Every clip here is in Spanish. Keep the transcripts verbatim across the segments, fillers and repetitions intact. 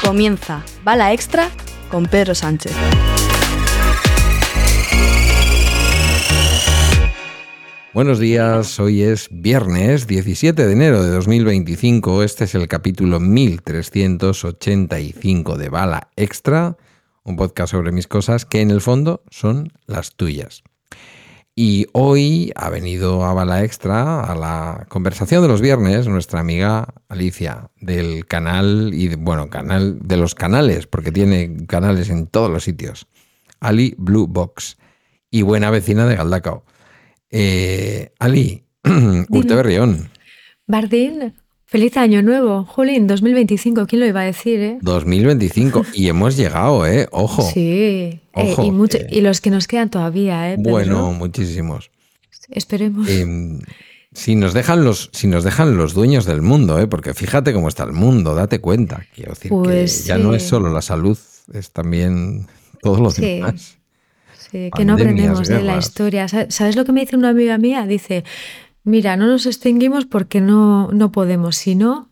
Comienza Bala Extra con Pedro Sánchez. Buenos días, hoy es viernes diecisiete de enero de dos mil veinticinco. Este es el capítulo mil trescientos ochenta y cinco de Bala Extra, un podcast sobre mis cosas que en el fondo son las tuyas. Y hoy ha venido a Bala Extra, a la conversación de los viernes, nuestra amiga Alicia, del canal, y bueno, canal de los canales, porque tiene canales en todos los sitios, Ali Blue Box, y buena vecina de Galdacao. Eh, Ali, Urte Berrión. Bardín, feliz año nuevo. Jolín, dos mil veinticinco, ¿quién lo iba a decir, eh? dos mil veinticinco, y hemos llegado, ¿eh? Ojo. Sí, Ojo, eh, y, mucho, eh, y los que nos quedan todavía, ¿eh? Pedro? Bueno, muchísimos. Esperemos. Eh, si nos dejan los, si nos dejan los dueños del mundo, ¿eh? Porque fíjate cómo está el mundo, date cuenta. Quiero decir Pues que ya sí. no es solo la salud, es también todo lo Sí. demás. Sí, que no Pandemias, aprendemos de la guerras. historia. Sa- ¿Sabes lo que me dice una amiga mía? Dice, mira, no nos extinguimos porque no, no podemos, si no,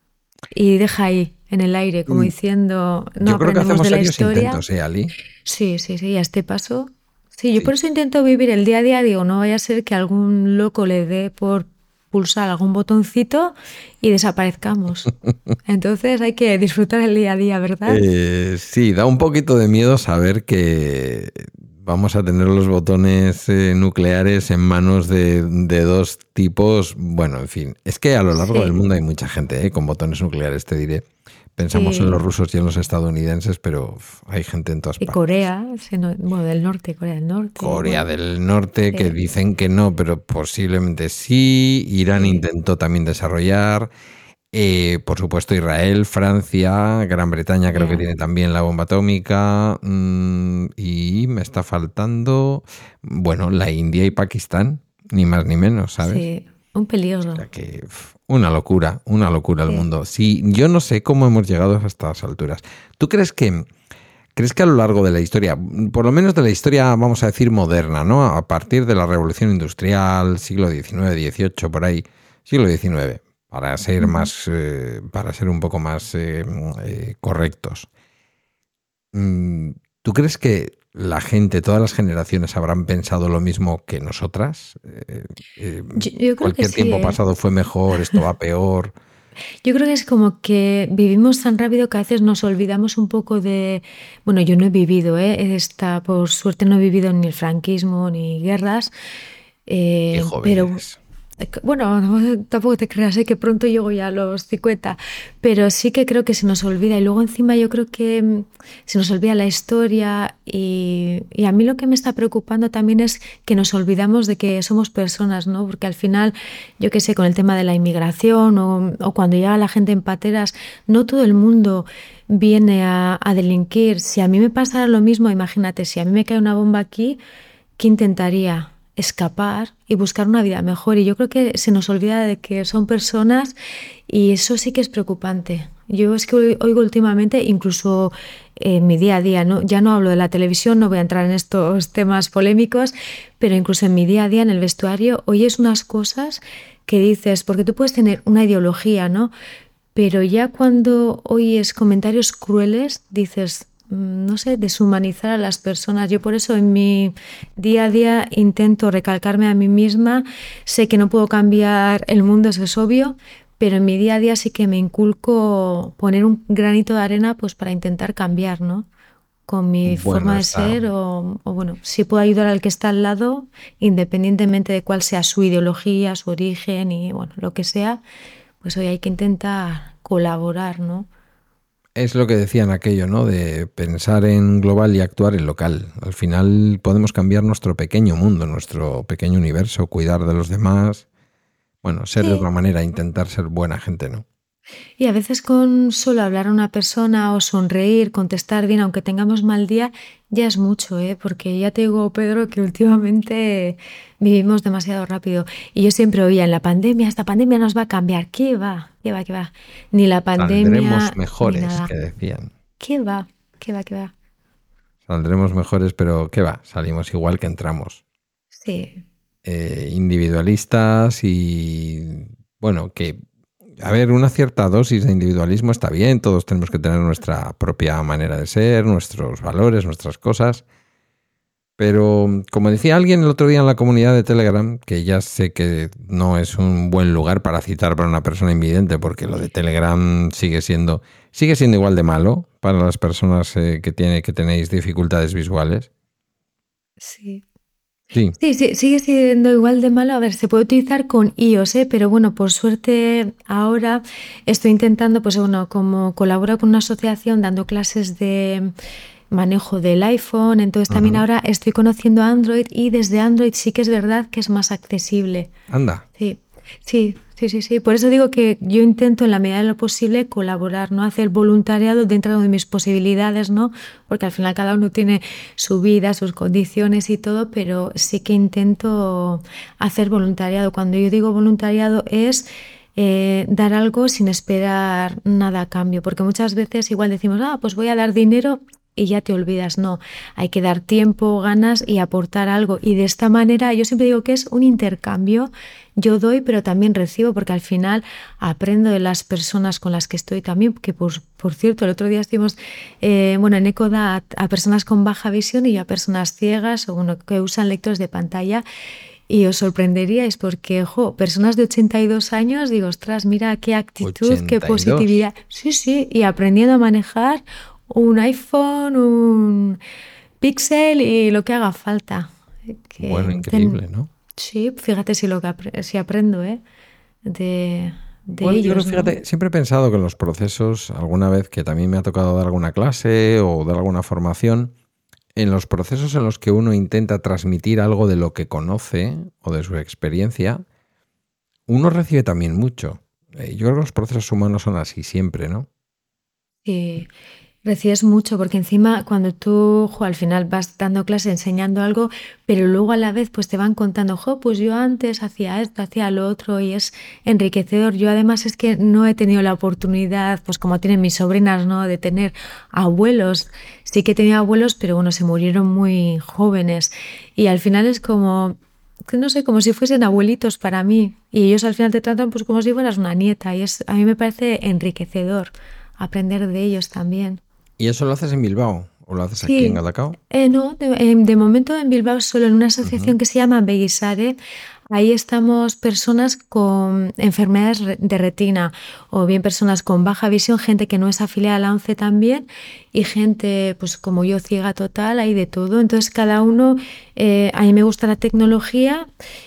y deja ahí, en el aire, como Mm, diciendo, no Yo creo que aprendemos hacemos de la serios historia. intentos, ¿eh, Ali? Sí, sí, sí, a este paso. Sí, yo Sí. por eso intento vivir el día a día, digo, no vaya a ser que algún loco le dé por pulsar algún botoncito y desaparezcamos. Entonces hay que disfrutar el día a día, ¿verdad? Eh, sí, da un poquito de miedo saber que vamos a tener los botones eh, nucleares en manos de, de dos tipos. Bueno, en fin, es que a lo largo Sí. del mundo hay mucha gente eh, con botones nucleares, te diré. Pensamos en Sí. los rusos y en los estadounidenses, pero uf, hay gente en todas Y partes. Corea, sí, no- bueno, del norte, Corea del Norte. Corea bueno, del Norte, que sí. dicen que no, pero posiblemente sí. Irán Sí. intentó también desarrollar. Eh, por supuesto, Israel, Francia, Gran Bretaña creo que Ya. tiene también la bomba atómica. mm, y me está faltando, bueno, la India y Pakistán, ni más ni menos, ¿sabes? Sí, un peligro. O sea que uf, una locura, una locura el Sí. mundo. Sí, yo no sé cómo hemos llegado a estas alturas. ¿Tú crees que, crees que a lo largo de la historia, por lo menos de la historia, vamos a decir, moderna, ¿no? A partir de la Revolución Industrial, siglo diecinueve, dieciocho, por ahí, siglo diecinueve, para ser Ujú. más, eh, para ser un poco más eh, eh, correctos. Mm, ¿Tú crees que la gente, todas las generaciones, habrán pensado lo mismo que nosotras? Eh, eh, Yo, yo creo que cualquier sí, tiempo ¿eh? pasado fue mejor, esto va peor. Yo creo que es como que vivimos tan rápido que a veces nos olvidamos un poco de... Bueno, yo no he vivido, ¿eh? Esta, por suerte no he vivido ni el franquismo ni guerras, Qué eh, joven pero eres. eh, bueno, no, tampoco te creas, ¿eh? Que pronto llego ya a los cincuenta, pero sí que creo que se nos olvida y luego encima yo creo que mm, se nos olvida la historia y, y a mí lo que me está preocupando también es que nos olvidamos de que somos personas, ¿no? Porque al final, yo qué sé, con el tema de la inmigración o, o cuando llega la gente en pateras, no todo el mundo viene a, a delinquir. Si a mí me pasara lo mismo, imagínate, si a mí me cae una bomba aquí, ¿qué intentaría? Escapar y buscar una vida mejor. Y yo creo que se nos olvida de que son personas y eso sí que es preocupante. Yo es que oi- oigo últimamente, incluso en mi día a día, ¿no? Ya no hablo de la televisión, no voy a entrar en estos temas polémicos, pero incluso en mi día a día, en el vestuario, oyes unas cosas que dices, porque tú puedes tener una ideología, ¿no? Pero ya cuando oyes comentarios crueles, dices, mm, no sé, deshumanizar a las personas. Yo por eso en mi día a día intento recalcarme a mí misma. Sé que no puedo cambiar el mundo, eso es obvio, pero en mi día a día sí que me inculco poner un granito de arena pues para intentar cambiar, ¿no? Con mi Bueno, forma de está, ser o, o bueno, si puedo ayudar al que está al lado, independientemente de cuál sea su ideología, su origen y bueno, lo que sea, pues hoy hay que intentar colaborar, ¿no? es lo que decían aquello, ¿no? De pensar en global y actuar en local. Al final podemos cambiar nuestro pequeño mundo, nuestro pequeño universo, cuidar de los demás. Bueno, ser de Sí. otra manera, intentar ser buena gente, ¿no? Y a veces con solo hablar a una persona o sonreír, contestar bien, aunque tengamos mal día, ya es mucho, ¿eh? Porque ya te digo, Pedro, que últimamente vivimos demasiado rápido. Y yo siempre oía, en la pandemia, esta pandemia nos va a cambiar. ¿Qué va? ¿Qué va? ¿Qué va? Ni la Saldremos pandemia, ni mejores, nada. que decían. ¿Qué va? ¿Qué va? ¿Qué va? Saldremos mejores, pero ¿qué va? Salimos igual que entramos. Sí, Eh, individualistas y, bueno, que a ver, una cierta dosis de individualismo está bien, todos tenemos que tener nuestra propia manera de ser, nuestros valores, nuestras cosas. Pero, como decía alguien el otro día en la comunidad de Telegram, que ya sé que no es un buen lugar para citar para una persona invidente, porque lo de Telegram sigue siendo, sigue siendo igual de malo para las personas eh, que, tiene, que tenéis dificultades visuales. Sí. Sí. Sí, sí, sigue siendo igual de malo. A ver, se puede utilizar con iOS, ¿eh? Pero bueno, por suerte ahora estoy intentando, pues bueno, como colaboro con una asociación dando clases de manejo del iPhone, entonces también Ujú. ahora estoy conociendo Android y desde Android sí que es verdad que es más accesible. Anda. Sí, sí, sí, sí, sí. Por eso digo que yo intento en la medida de lo posible colaborar, ¿no? Hacer voluntariado dentro de mis posibilidades, ¿no? Porque al final cada uno tiene su vida, sus condiciones y todo, pero sí que intento hacer voluntariado. Cuando yo digo voluntariado es eh, dar algo sin esperar nada a cambio, porque muchas veces igual decimos, ah, pues voy a dar dinero y ya te olvidas. No, hay que dar tiempo, ganas y aportar algo. Y de esta manera yo siempre digo que es un intercambio. Yo doy, pero también recibo, porque al final aprendo de las personas con las que estoy también, que por, por cierto, el otro día estuvimos, eh, bueno, en ECO da a, a personas con baja visión y a personas ciegas o bueno, que usan lectores de pantalla. Y os sorprenderíais porque, jo, personas de ochenta y dos años, digo, ostras, mira qué actitud, qué ochenta y dos. positividad. Sí, sí, y aprendiendo a manejar un iPhone, un Pixel y lo que haga falta. Que Bueno, increíble, ¿no? Sí, fíjate si, lo que apre si aprendo, ¿eh? De, de Bueno, yo creo, ellos, ¿no? fíjate, siempre he pensado que en los procesos, alguna vez que también me ha tocado dar alguna clase o dar alguna formación, en los procesos en los que uno intenta transmitir algo de lo que conoce o de su experiencia, uno recibe también mucho. Eh, Yo creo que los procesos humanos son así siempre, ¿no? Sí, recibes mucho porque encima cuando tú, jo, al final vas dando clase, enseñando algo, pero luego a la vez pues te van contando, jo, pues yo antes hacía esto, hacía lo otro y es enriquecedor. Yo además es que no he tenido la oportunidad, pues como tienen mis sobrinas, ¿no? De tener abuelos. Sí que tenía abuelos, pero bueno, se murieron muy jóvenes y al final es como, que no sé, como si fuesen abuelitos para mí y ellos al final te tratan pues como si fueras una nieta y es, a mí me parece enriquecedor aprender de ellos también. ¿Y eso lo haces en Bilbao o lo haces aquí en Sí, Galdacao? eh, no, de, eh, de momento en Bilbao solo en una asociación Ujú. que se llama Beguisare. Ahí estamos personas con enfermedades re- de retina o bien personas con baja visión, gente que no es afiliada a la ONCE también y gente pues como yo ciega total, hay de todo. Entonces cada uno, eh, a mí me gusta la tecnología.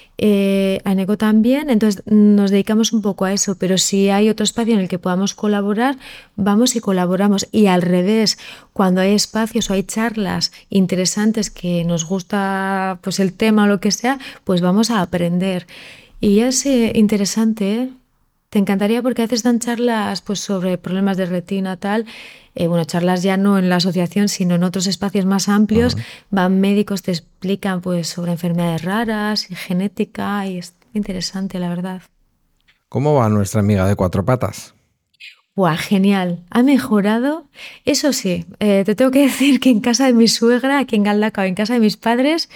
Eh, a Eneco también, entonces nos dedicamos un poco a eso, pero si hay otro espacio en el que podamos colaborar, vamos y colaboramos. Y al revés, cuando hay espacios o hay charlas interesantes que nos gusta pues el tema o lo que sea, pues vamos a aprender. Y es eh, interesante, ¿eh? Te encantaría porque a veces dan charlas pues, sobre problemas de retina, tal. Eh, bueno, charlas ya no en la asociación, sino en otros espacios más amplios. Ujú. Van médicos, te explican pues, sobre enfermedades raras y genética, y es interesante, la verdad. ¿Cómo va nuestra amiga de cuatro patas? ¡Buah, genial! Ha mejorado. Eso sí, eh, te tengo que decir que en casa de mi suegra, aquí en Galdacao, en casa de mis padres,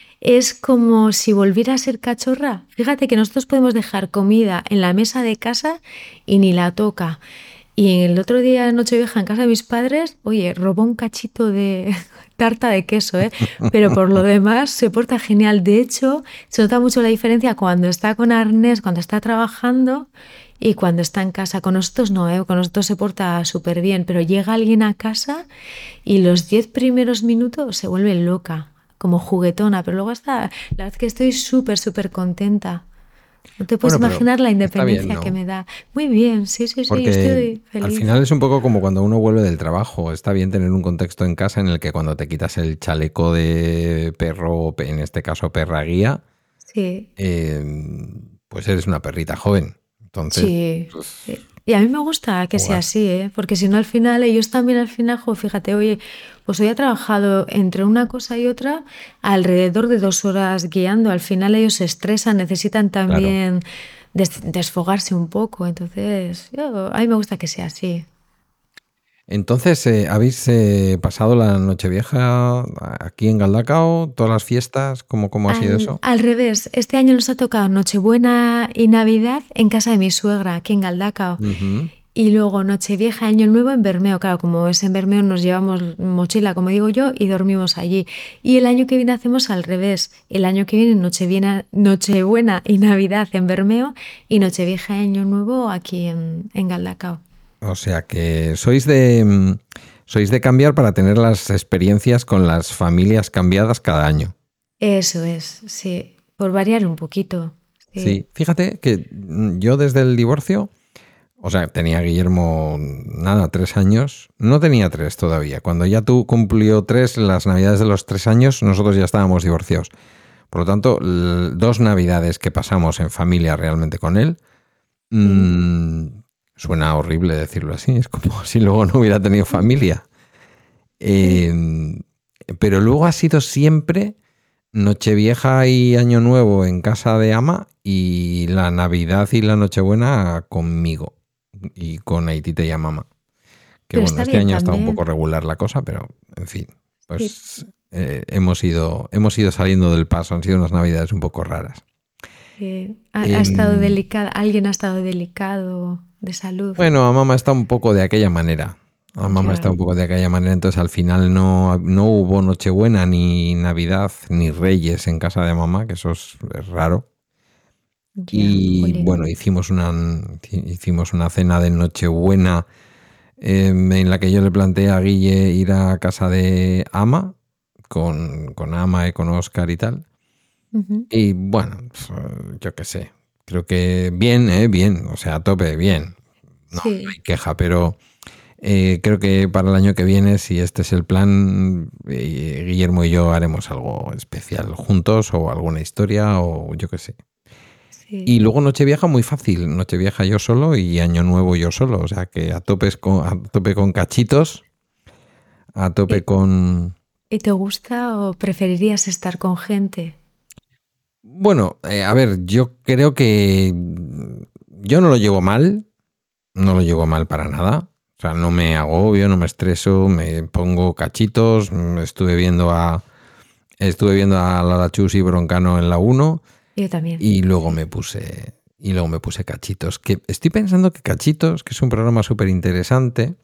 es como si volviera a ser cachorra. Fíjate que nosotros podemos dejar comida en la mesa de casa y ni la toca. Y el otro día de Nochevieja en casa de mis padres, oye, robó un cachito de tarta de queso, ¿eh? Pero por lo demás se porta genial. De hecho, se nota mucho la diferencia cuando está con arnés, cuando está trabajando y cuando está en casa. Con nosotros no, ¿eh? Con nosotros se porta súper bien, pero llega alguien a casa y los diez primeros minutos se vuelve loca, como juguetona, pero luego está, la verdad es que estoy súper, súper contenta. No te puedes Bueno, pero imaginar la está bien, independencia que ¿no? me da. Muy bien, sí, sí, sí, yo Porque estoy al feliz. final es un poco como cuando uno vuelve del trabajo. Está bien tener un contexto en casa en el que cuando te quitas el chaleco de perro, o pe- en este caso perra guía, Sí, eh, pues eres una perrita joven. Entonces, sí. pues, Eh, Y a mí me gusta que sea jugar. así, ¿eh? Porque si no al final, ellos también al final, jo, fíjate, oye, pues hoy he trabajado entre una cosa y otra alrededor de dos horas guiando. Al final ellos se estresan, necesitan Claro. también des- desfogarse un poco. Entonces, yo, a mí me gusta que sea así. Entonces, eh, ¿habéis eh, pasado la Nochevieja aquí en Galdacao? ¿Todas las fiestas? ¿Cómo, cómo ha sido Al, eso? al revés, este año nos ha tocado Nochebuena y Navidad en casa de mi suegra, aquí en Galdacao. Ujú. Y luego Nochevieja, Año Nuevo en Bermeo. Claro, como es en Bermeo nos llevamos mochila, como digo yo, y dormimos allí. Y el año que viene hacemos al revés. El año que viene Nochebuena, Nochebuena y Navidad en Bermeo y Nochevieja y Año Nuevo aquí en, en Galdacao. O sea que sois de, mm, sois de cambiar para tener las experiencias con las familias cambiadas cada año. Eso es, sí, por variar un poquito. Sí. Sí, fíjate que mm, yo desde el divorcio, o sea, tenía Guillermo, nada, tres años. No tenía tres todavía. Cuando ya tú cumplió tres, las navidades de los tres años, nosotros ya estábamos divorciados. Por lo tanto, l- dos navidades que pasamos en familia realmente con él, mm, suena horrible decirlo así, es como si luego no hubiera tenido familia. Eh, pero luego ha sido siempre Nochevieja y Año Nuevo en casa de Ama y la Navidad y la Nochebuena conmigo y con Aitite y a mamá. Que Pero bueno, está este bien año ha estado un también. poco regular la cosa, pero en fin, Sí. pues eh, hemos, ido, hemos ido saliendo del paso, han sido unas Navidades un poco raras. Sí. Ha, ha Em, estado delicada, alguien ha estado delicado de salud. Bueno, a mamá está un poco de aquella manera. A mamá Ya, está un poco de aquella manera, entonces al final no, no hubo Nochebuena, ni Navidad, ni Reyes en casa de mamá, que eso es, es raro. ya, Y jolín. bueno, hicimos una, hicimos una cena de Nochebuena eh, en la que yo le planteé a Guille ir a casa de Ama, con, con Ama y con Oscar y tal. Ujú. Y bueno, pues, eh, yo qué sé, creo que bien, ¿eh? Bien, o sea, a tope, bien. No, no Sí, hay queja, pero eh, creo que para el año que viene, si este es el plan, eh, Guillermo y yo haremos algo especial juntos o alguna historia o yo qué sé. Y sí. luego Nochevieja muy fácil, Nochevieja yo solo y Año Nuevo yo solo, o sea que a tope con, a tope con cachitos, a tope ¿Y, con... y te gusta o preferirías estar con gente? Bueno, eh, a ver, yo creo que yo no lo llevo mal, no lo llevo mal para nada. O sea, no me agobio, no me estreso, me pongo cachitos, mm, estuve viendo a estuve viendo a Lara Chus y Broncano en la uno Yo también, y luego sí. me puse y luego me puse Cachitos, que estoy pensando que Cachitos, que es un programa súper interesante,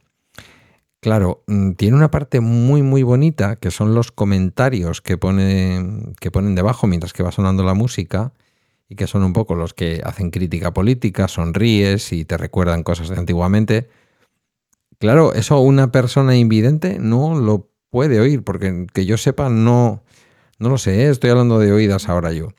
claro, mm, tiene una parte muy muy bonita que son los comentarios que ponen que ponen debajo mientras que va sonando la música y que son un poco los que hacen crítica política, sonríes y te recuerdan cosas de antiguamente. Claro, eso una persona invidente no lo puede oír, porque que yo sepa, no, no lo sé, ¿eh? Estoy hablando de oídas ahora yo.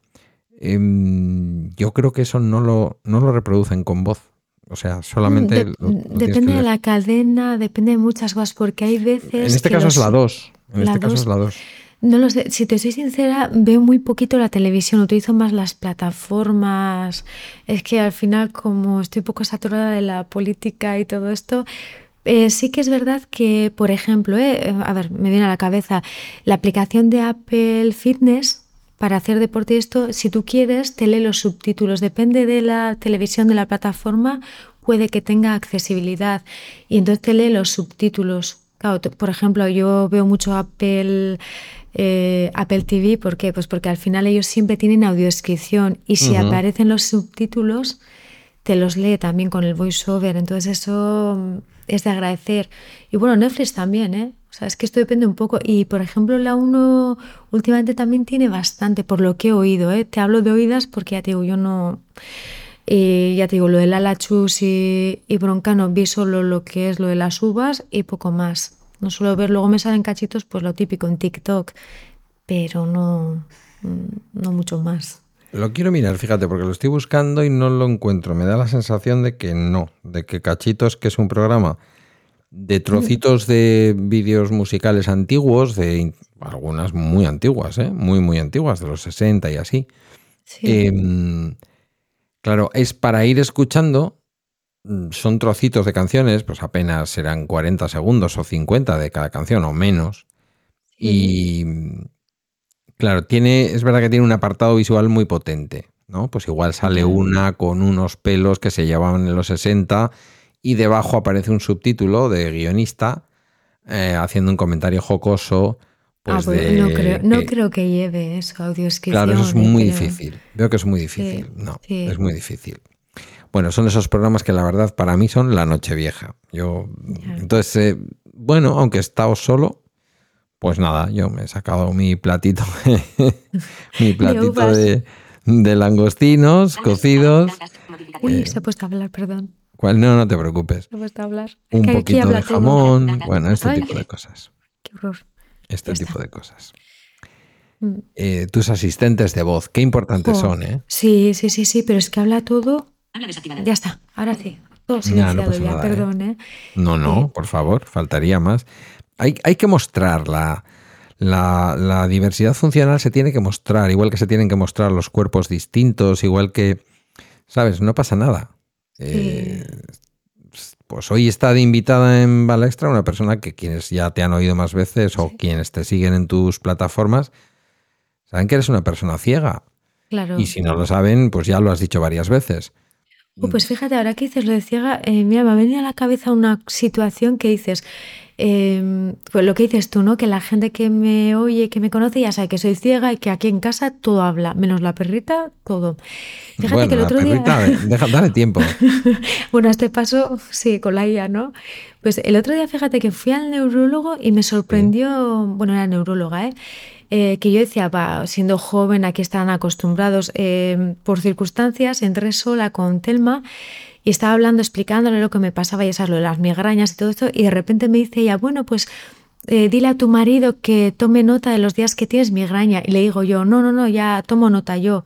Em, yo creo que eso no lo, no lo reproducen con voz. O sea, Mm, solamente de- lo, lo tienes que depende de leer. la cadena, depende de muchas cosas, porque hay En veces este que caso es los... la dos. En La este caso es dos, la dos. no lo sé, si te soy sincera, veo muy poquito la televisión, utilizo más las plataformas. Es que al final, como estoy un poco saturada de la política y todo esto, eh, sí que es verdad que, por ejemplo, eh, a ver, me viene a la cabeza la aplicación de Apple Fitness para hacer deporte y esto, si tú quieres, te lee los subtítulos. Depende de la televisión, de la plataforma, puede que tenga accesibilidad y entonces te lee los subtítulos. Claro, t- por ejemplo, yo veo mucho Apple, eh, Apple T V, ¿por qué? Pues porque al final ellos siempre tienen audiodescripción y si Ujú. aparecen los subtítulos, te los lee también con el voiceover, entonces eso mm, es de agradecer. Y bueno, Netflix también, ¿eh? O sea, es que esto depende un poco. Y por ejemplo, la uno últimamente también tiene bastante, por lo que he oído, ¿eh? Te hablo de oídas porque ya te digo, yo no... eh, ya te digo, lo de Lala Chus y, y Broncano vi solo lo que es lo de las uvas y poco más. No suelo ver, luego me salen cachitos, pues lo típico en TikTok, pero no, mm, no mucho más. Lo quiero mirar, fíjate, porque lo estoy buscando y no lo encuentro. Me da la sensación de que no, de que Cachitos, que es un programa de Mm, trocitos de vídeos musicales antiguos, de in- algunas muy antiguas, ¿eh? Muy, muy antiguas, de los sesenta y así. sí. Em, claro, es para ir escuchando, mm, son trocitos de canciones, pues apenas serán cuarenta segundos o cincuenta de cada canción o menos. Sí. Y mm, claro, tiene, es verdad que tiene un apartado visual muy potente, ¿no? Pues igual sale Ya. una con unos pelos que se llevaban en los sesenta y debajo aparece un subtítulo de guionista eh, haciendo un comentario jocoso. Pues ah, pues de, no, creo, no que, creo que lleve eso, audiodescripción. Claro, eso es eh, muy pero... difícil. Veo que es muy difícil. Sí, no, sí. es muy difícil. Bueno, son esos programas que la verdad para mí son la noche vieja. Yo, Ya. entonces, eh, bueno, aunque he estado solo, pues nada, yo me he sacado mi platito, mi platito de, de langostinos cocidos. Uy, eh, se ha puesto a hablar, perdón. ¿Cuál? No, no te preocupes. Se ha puesto a hablar. Un que poquito de jamón, todo. Bueno, este Ay, tipo de cosas. Qué horror. Este Ya tipo está. de cosas. Eh, tus asistentes de voz, qué importantes Jo, son, ¿eh? Sí, sí, sí, sí, pero es que habla todo. Ya está, ahora sí. Todo Ya, no silenciado pasa ya, nada, perdón, ¿eh? ¿eh? No, no, Eh, por favor, faltaría más. Hay, hay que mostrar la, la, la diversidad funcional, se tiene que mostrar, igual que se tienen que mostrar los cuerpos distintos, igual que, ¿sabes? No pasa nada. Eh, pues hoy está de invitada en Bala Extra una persona que quienes ya te han oído más veces o Sí. quienes te siguen en tus plataformas saben que eres una persona ciega. Claro. Y si no lo saben, pues ya lo has dicho varias veces. Oh, pues fíjate, ahora que dices lo de ciega, eh, mira, me ha venido a la cabeza una situación que dices, eh, pues lo que dices tú, ¿no? Que la gente que me oye, que me conoce, ya sabe que soy ciega y que aquí en casa todo habla, menos la perrita, todo. Fíjate bueno, que el la otro perrita, día... deja, dale tiempo. Bueno, a este paso, sí, con la I A, ¿no? Pues el otro día, fíjate que fui al neurólogo y me sorprendió, bueno, era neuróloga, ¿eh? Eh, que yo decía, va, siendo joven, aquí están acostumbrados, eh, por circunstancias, entré sola con Telma y estaba hablando, explicándole lo que me pasaba, ya sabes, lo de las migrañas y todo esto, y de repente me dice ella, bueno, pues eh, dile a tu marido que tome nota de los días que tienes migraña. Y le digo yo, no, no, no, ya tomo nota yo.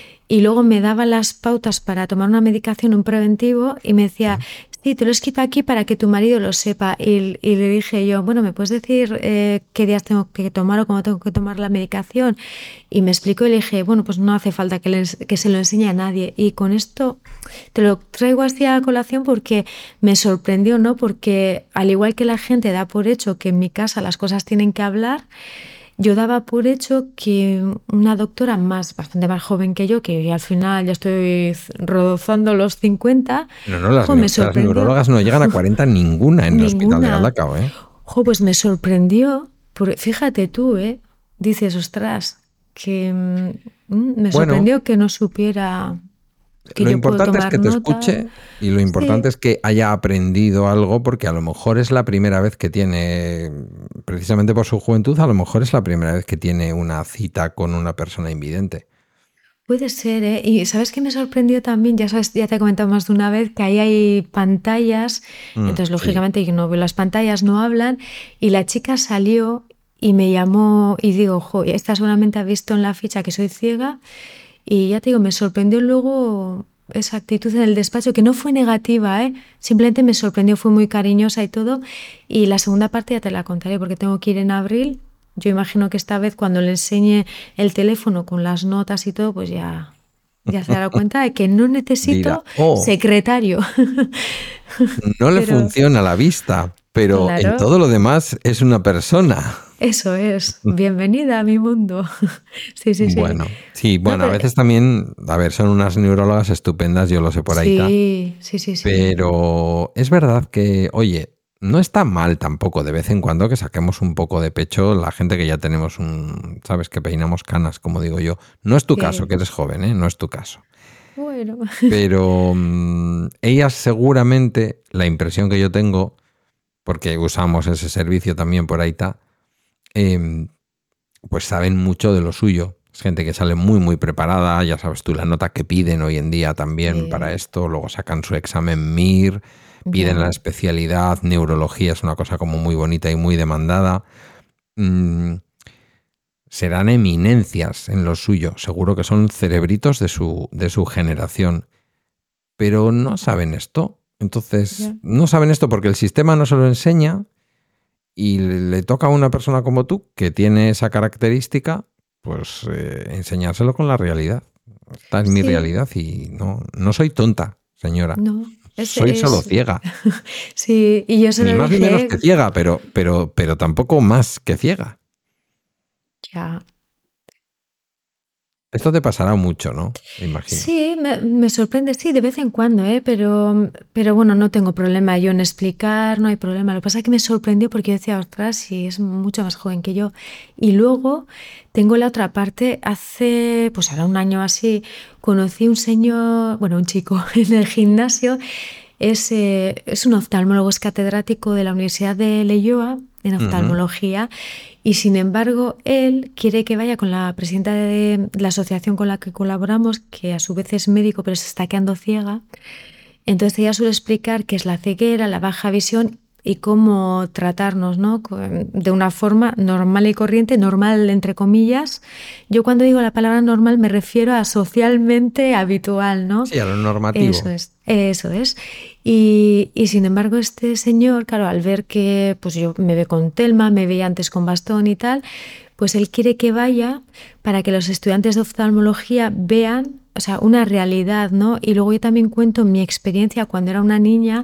Y luego me daba las pautas para tomar una medicación, un preventivo, y me decía, sí, te lo he escrito aquí para que tu marido lo sepa. Y, y le dije yo, bueno, ¿me puedes decir eh, qué días tengo que tomar o cómo tengo que tomar la medicación? Y me explicó y le dije, bueno, pues no hace falta que, les, que se lo enseñe a nadie. Y con esto te lo traigo así a colación porque me sorprendió, ¿no? Porque al igual que la gente da por hecho que en mi casa las cosas tienen que hablar, yo daba por hecho que una doctora más, bastante más joven que yo, que al final ya estoy rozando los cincuenta, No, no, las, jo, me las sorprendió. neurólogas no llegan a cuarenta ninguna en el hospital de Ninguna. Galdacao, ¿eh? Jo, pues me sorprendió, porque fíjate tú, ¿eh? Dices, ostras, que mm, me Bueno, sorprendió que no supiera que lo yo puedo importante es tomar que te nota. escuche y lo importante Sí. es que haya aprendido algo, porque a lo mejor es la primera vez que tiene, precisamente por su juventud, a lo mejor es la primera vez que tiene una cita con una persona invidente. Puede ser, ¿eh? Y ¿sabes qué me sorprendió también? Ya sabes, ya te he comentado más de una vez que ahí hay pantallas, Mm, entonces sí. lógicamente yo no veo las pantallas, no hablan, y la chica salió y me llamó y digo, jo, esta seguramente ha visto en la ficha que soy ciega, y ya te digo, me sorprendió luego esa actitud en el despacho, que no fue negativa, ¿eh? Simplemente me sorprendió, fue muy cariñosa y todo, y la segunda parte ya te la contaré porque tengo que ir en abril. Yo imagino que esta vez cuando le enseñe el teléfono con las notas y todo, pues ya, ya se dará cuenta de que no necesito Dirá, oh, secretario. no le Pero funciona la vista, pero claro, en todo lo demás es una persona. eso es. Bienvenida a mi mundo. Sí, sí, sí. Bueno, sí, No, bueno, a pero- veces también, a ver, son unas neurólogas estupendas, yo lo sé por ahí, ta, sí, sí, sí, sí. pero es verdad que, oye, no está mal tampoco de vez en cuando que saquemos un poco de pecho la gente que ya tenemos un, sabes, que peinamos canas, como digo yo. No es tu Sí. caso, que eres joven, ¿eh? No es tu caso. Bueno, Pero mm, ellas seguramente, la impresión que yo tengo, porque usamos ese servicio también por ahí, ta, em, pues saben mucho de lo suyo. Es gente que sale muy, muy preparada, ya sabes tú, la nota que piden hoy en día también Sí. para esto, luego sacan su examen M I R, piden Ya. la especialidad, neurología es una cosa como muy bonita y muy demandada. Mm, serán eminencias en lo suyo, seguro que son cerebritos de su, de su generación, pero no saben esto. Entonces, Ya. no saben esto porque el sistema no se lo enseña y le toca a una persona como tú, que tiene esa característica, pues eh, enseñárselo con la realidad. Esta es mi Sí. realidad y no, no soy tonta, señora. No, es, Soy es- solo ciega. Sí, y yo se Ni lo más ni dije. menos que ciega, pero, pero, pero tampoco más que ciega. Ya. Esto te pasará mucho, ¿no? Me imagino. Sí, me, me sorprende, sí, de vez en cuando, ¿eh? Pero, pero bueno, no tengo problema yo en explicar, no hay problema. Lo que pasa es que me sorprendió porque yo decía, ostras, sí, es mucho más joven que yo. Y luego tengo la otra parte, hace, pues ahora un año así, conocí un señor, bueno, un chico en el gimnasio, es, eh, es un oftalmólogo, es catedrático de la Universidad de Leioa en Ujú. oftalmología y sin embargo él quiere que vaya con la presidenta de la asociación con la que colaboramos, que a su vez es médico pero se está quedando ciega. Entonces ella suele explicar qué es la ceguera, la baja visión y cómo tratarnos, ¿no? Con- De una forma normal y corriente, normal entre comillas. Yo cuando digo la palabra normal me refiero a socialmente habitual, ¿no? Sí, a lo Eso normativo. es, eso es. Y, y sin embargo, este señor, claro, al ver que pues yo me ve con Telma, me veía antes con bastón y tal, pues él quiere que vaya para que los estudiantes de oftalmología vean, o sea, una realidad, ¿no? Y luego yo también cuento mi experiencia cuando era una niña,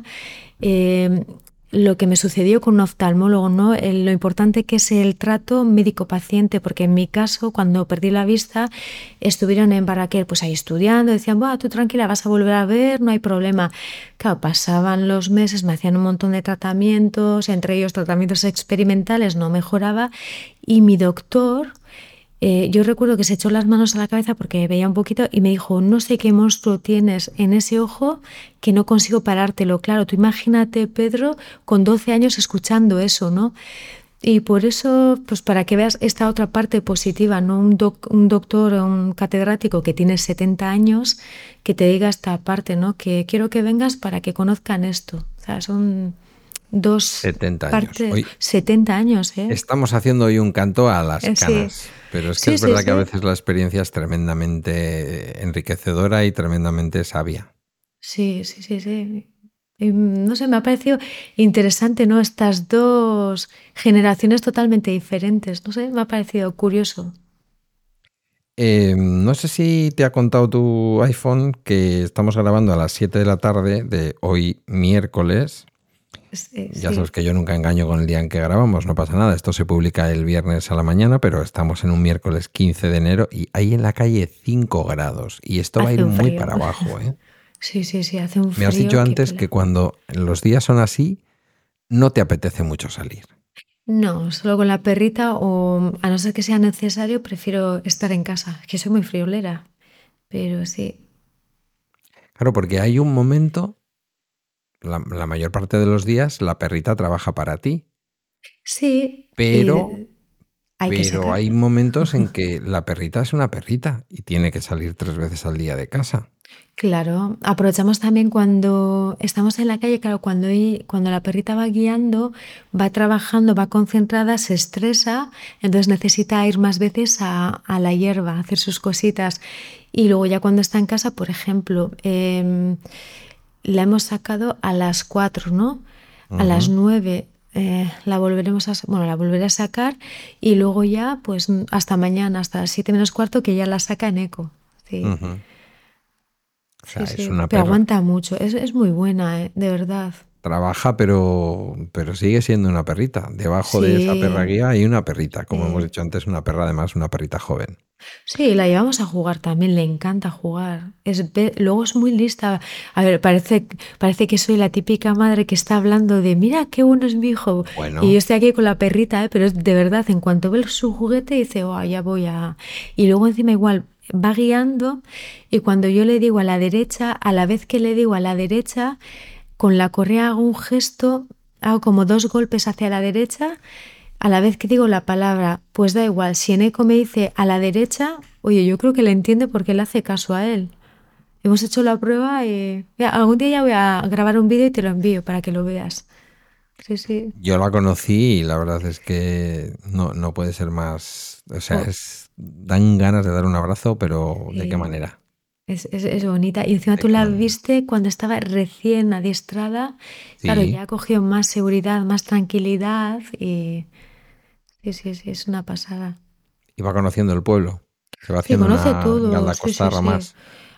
eh, lo que me sucedió con un oftalmólogo, ¿no? El- lo importante que es el trato médico-paciente, porque en mi caso, cuando perdí la vista, estuvieron en Barraquer, pues ahí estudiando, decían, "Buah, tú tranquila, vas a volver a ver, no hay problema". Claro, pasaban los meses, me hacían un montón de tratamientos, entre ellos tratamientos experimentales, no mejoraba, y mi doctor, eh, yo recuerdo que se echó las manos a la cabeza porque veía un poquito y me dijo, no sé qué monstruo tienes en ese ojo que no consigo parártelo. Claro, tú imagínate, Pedro, con doce años escuchando eso, ¿no? Y por eso, pues para que veas esta otra parte positiva, ¿no? Un, doc- un doctor o un catedrático que tiene setenta años, que te diga esta parte, ¿no? Que quiero que vengas para que conozcan esto. O sea, son dos setenta años. partes, Hoy setenta años, ¿eh? estamos haciendo hoy un canto a las Eh, Sí, canas, pero es que sí, es sí, verdad que a sí. veces la experiencia es tremendamente enriquecedora y tremendamente sabia. Sí, sí, sí, sí. Y, mm, no sé, me ha parecido interesante, ¿no? Estas dos generaciones totalmente diferentes. No sé, me ha parecido curioso. Eh, no sé si te ha contado tu iPhone que estamos grabando a las siete de la tarde de hoy miércoles. Sí, Ya sabes sí. que yo nunca engaño con el día en que grabamos, no pasa nada. Esto se publica el viernes a la mañana, pero estamos en un miércoles quince de enero y hay en la calle cinco grados. Y esto va a Hace ir un muy frío. para abajo, ¿eh? Sí, sí, sí, hace un Me has dicho frío que antes que pela. cuando los días son así, no te apetece mucho salir. No, solo con la perrita o a no ser que sea necesario, prefiero estar en casa, que soy muy friolera. Pero sí. Claro, porque hay un momento, la, la mayor parte de los días, la perrita trabaja para ti, Sí, pero, y hay que pero hay sacarla. momentos en que la perrita es una perrita y tiene que salir tres veces al día de casa. Claro, aprovechamos también cuando estamos en la calle, claro, cuando, i- cuando la perrita va guiando, va trabajando, va concentrada, se estresa, entonces necesita ir más veces a, a la hierba, a hacer sus cositas. Y luego ya cuando está en casa, por ejemplo, em, la hemos sacado a las cuatro, ¿no? A las Ujú, nueve eh, la volveremos a, sa- bueno, la volveré a sacar y luego ya, pues hasta mañana, hasta las siete menos cuarto, que ya la saca en eco. Sí. ujú. O sea, Sí, es sí, una pero perra. aguanta mucho. Es, es muy buena, ¿eh? De verdad. Trabaja, pero, pero sigue siendo una perrita. Debajo de esa perra Sí, guía hay una perrita. Como hemos sí. dicho antes, una perra, además, una perrita joven. Sí, la llevamos a jugar también, le encanta jugar. Es, ve- luego es muy lista. A ver, parece, parece que soy la típica madre que está hablando de, mira qué bueno es mi hijo. Y yo Bueno, estoy aquí con la perrita, ¿eh? Pero es de verdad, en cuanto ve su juguete, dice, oh, ya voy a... Y luego encima igual va guiando y cuando yo le digo a la derecha, a la vez que le digo a la derecha, con la correa hago un gesto, hago como dos golpes hacia la derecha, a la vez que digo la palabra, pues da igual, si Eneco me dice a la derecha, oye, yo creo que le entiende porque le hace caso a él. Hemos hecho la prueba y mira, algún día ya voy a grabar un vídeo y te lo envío para que lo veas. Sí, sí. yo la conocí y la verdad es que no, no puede ser más. O sea, Jo, es, dan ganas de dar un abrazo, pero ¿de qué sí, manera? es, es- es bonita. Y encima ¿De tú qué la manera? viste cuando estaba recién adiestrada. Claro, Sí, ya ha cogido más seguridad, más tranquilidad y sí, sí, sí, es una pasada. y va conociendo el pueblo. Se va Sí, haciendo conoce una todo, sí, sí, galdacostarra sí. más.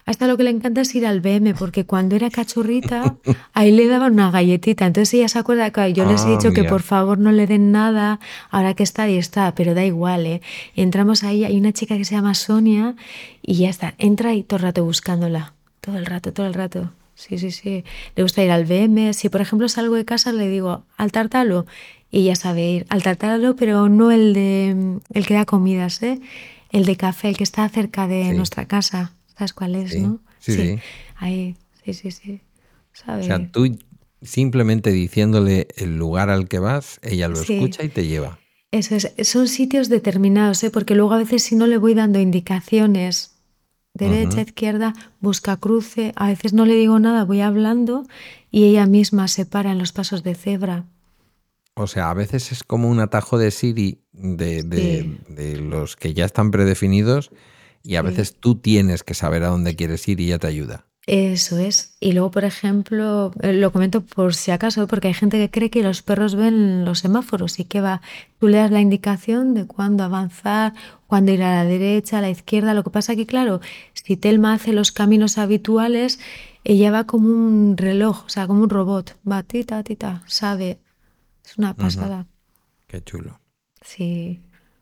Hasta lo que le encanta es ir al B M, porque cuando era cachorrita, ahí le daban una galletita. Entonces ella se acuerda que yo les he Ah, dicho que mira. por favor no le den nada, ahora que está y está, pero da igual, ¿eh? Entramos ahí, hay una chica que se llama Sonia y ya está, entra ahí todo el rato buscándola. Todo el rato, todo el rato. Sí, sí, sí. Le gusta ir al B M. Si por ejemplo salgo de casa le digo al Tartalo y ya sabe ir al Tartalo, pero no el de el que da comidas, ¿eh? El de café, el que está cerca de Sí, nuestra casa. ¿Sabes cuál es, sí, no? sí, Sí, sí. ahí, sí, sí, sí. O sea, ¿Sabe? tú simplemente diciéndole el lugar al que vas, ella lo Sí, escucha y te lleva. eso es. Son sitios determinados, ¿eh? Porque luego a veces si no le voy dando indicaciones, derecha, Ujú. izquierda, busca cruce, a veces no le digo nada, voy hablando y ella misma se para en los pasos de cebra. O sea, a veces es como un atajo de Siri de, de- Sí, de los que ya están predefinidos y a sí. veces tú tienes que saber a dónde quieres ir y ella te ayuda. Eso es. Y luego, por ejemplo, eh, lo comento por si acaso, porque hay gente que cree que los perros ven los semáforos y que va, tú le das la indicación de cuándo avanzar, cuándo ir a la derecha, a la izquierda. Lo que pasa que, claro, si Telma hace los caminos habituales, ella va como un reloj, o sea, como un robot. Va tita, tita, sabe. Es una Ujú. pasada. Qué chulo. Sí.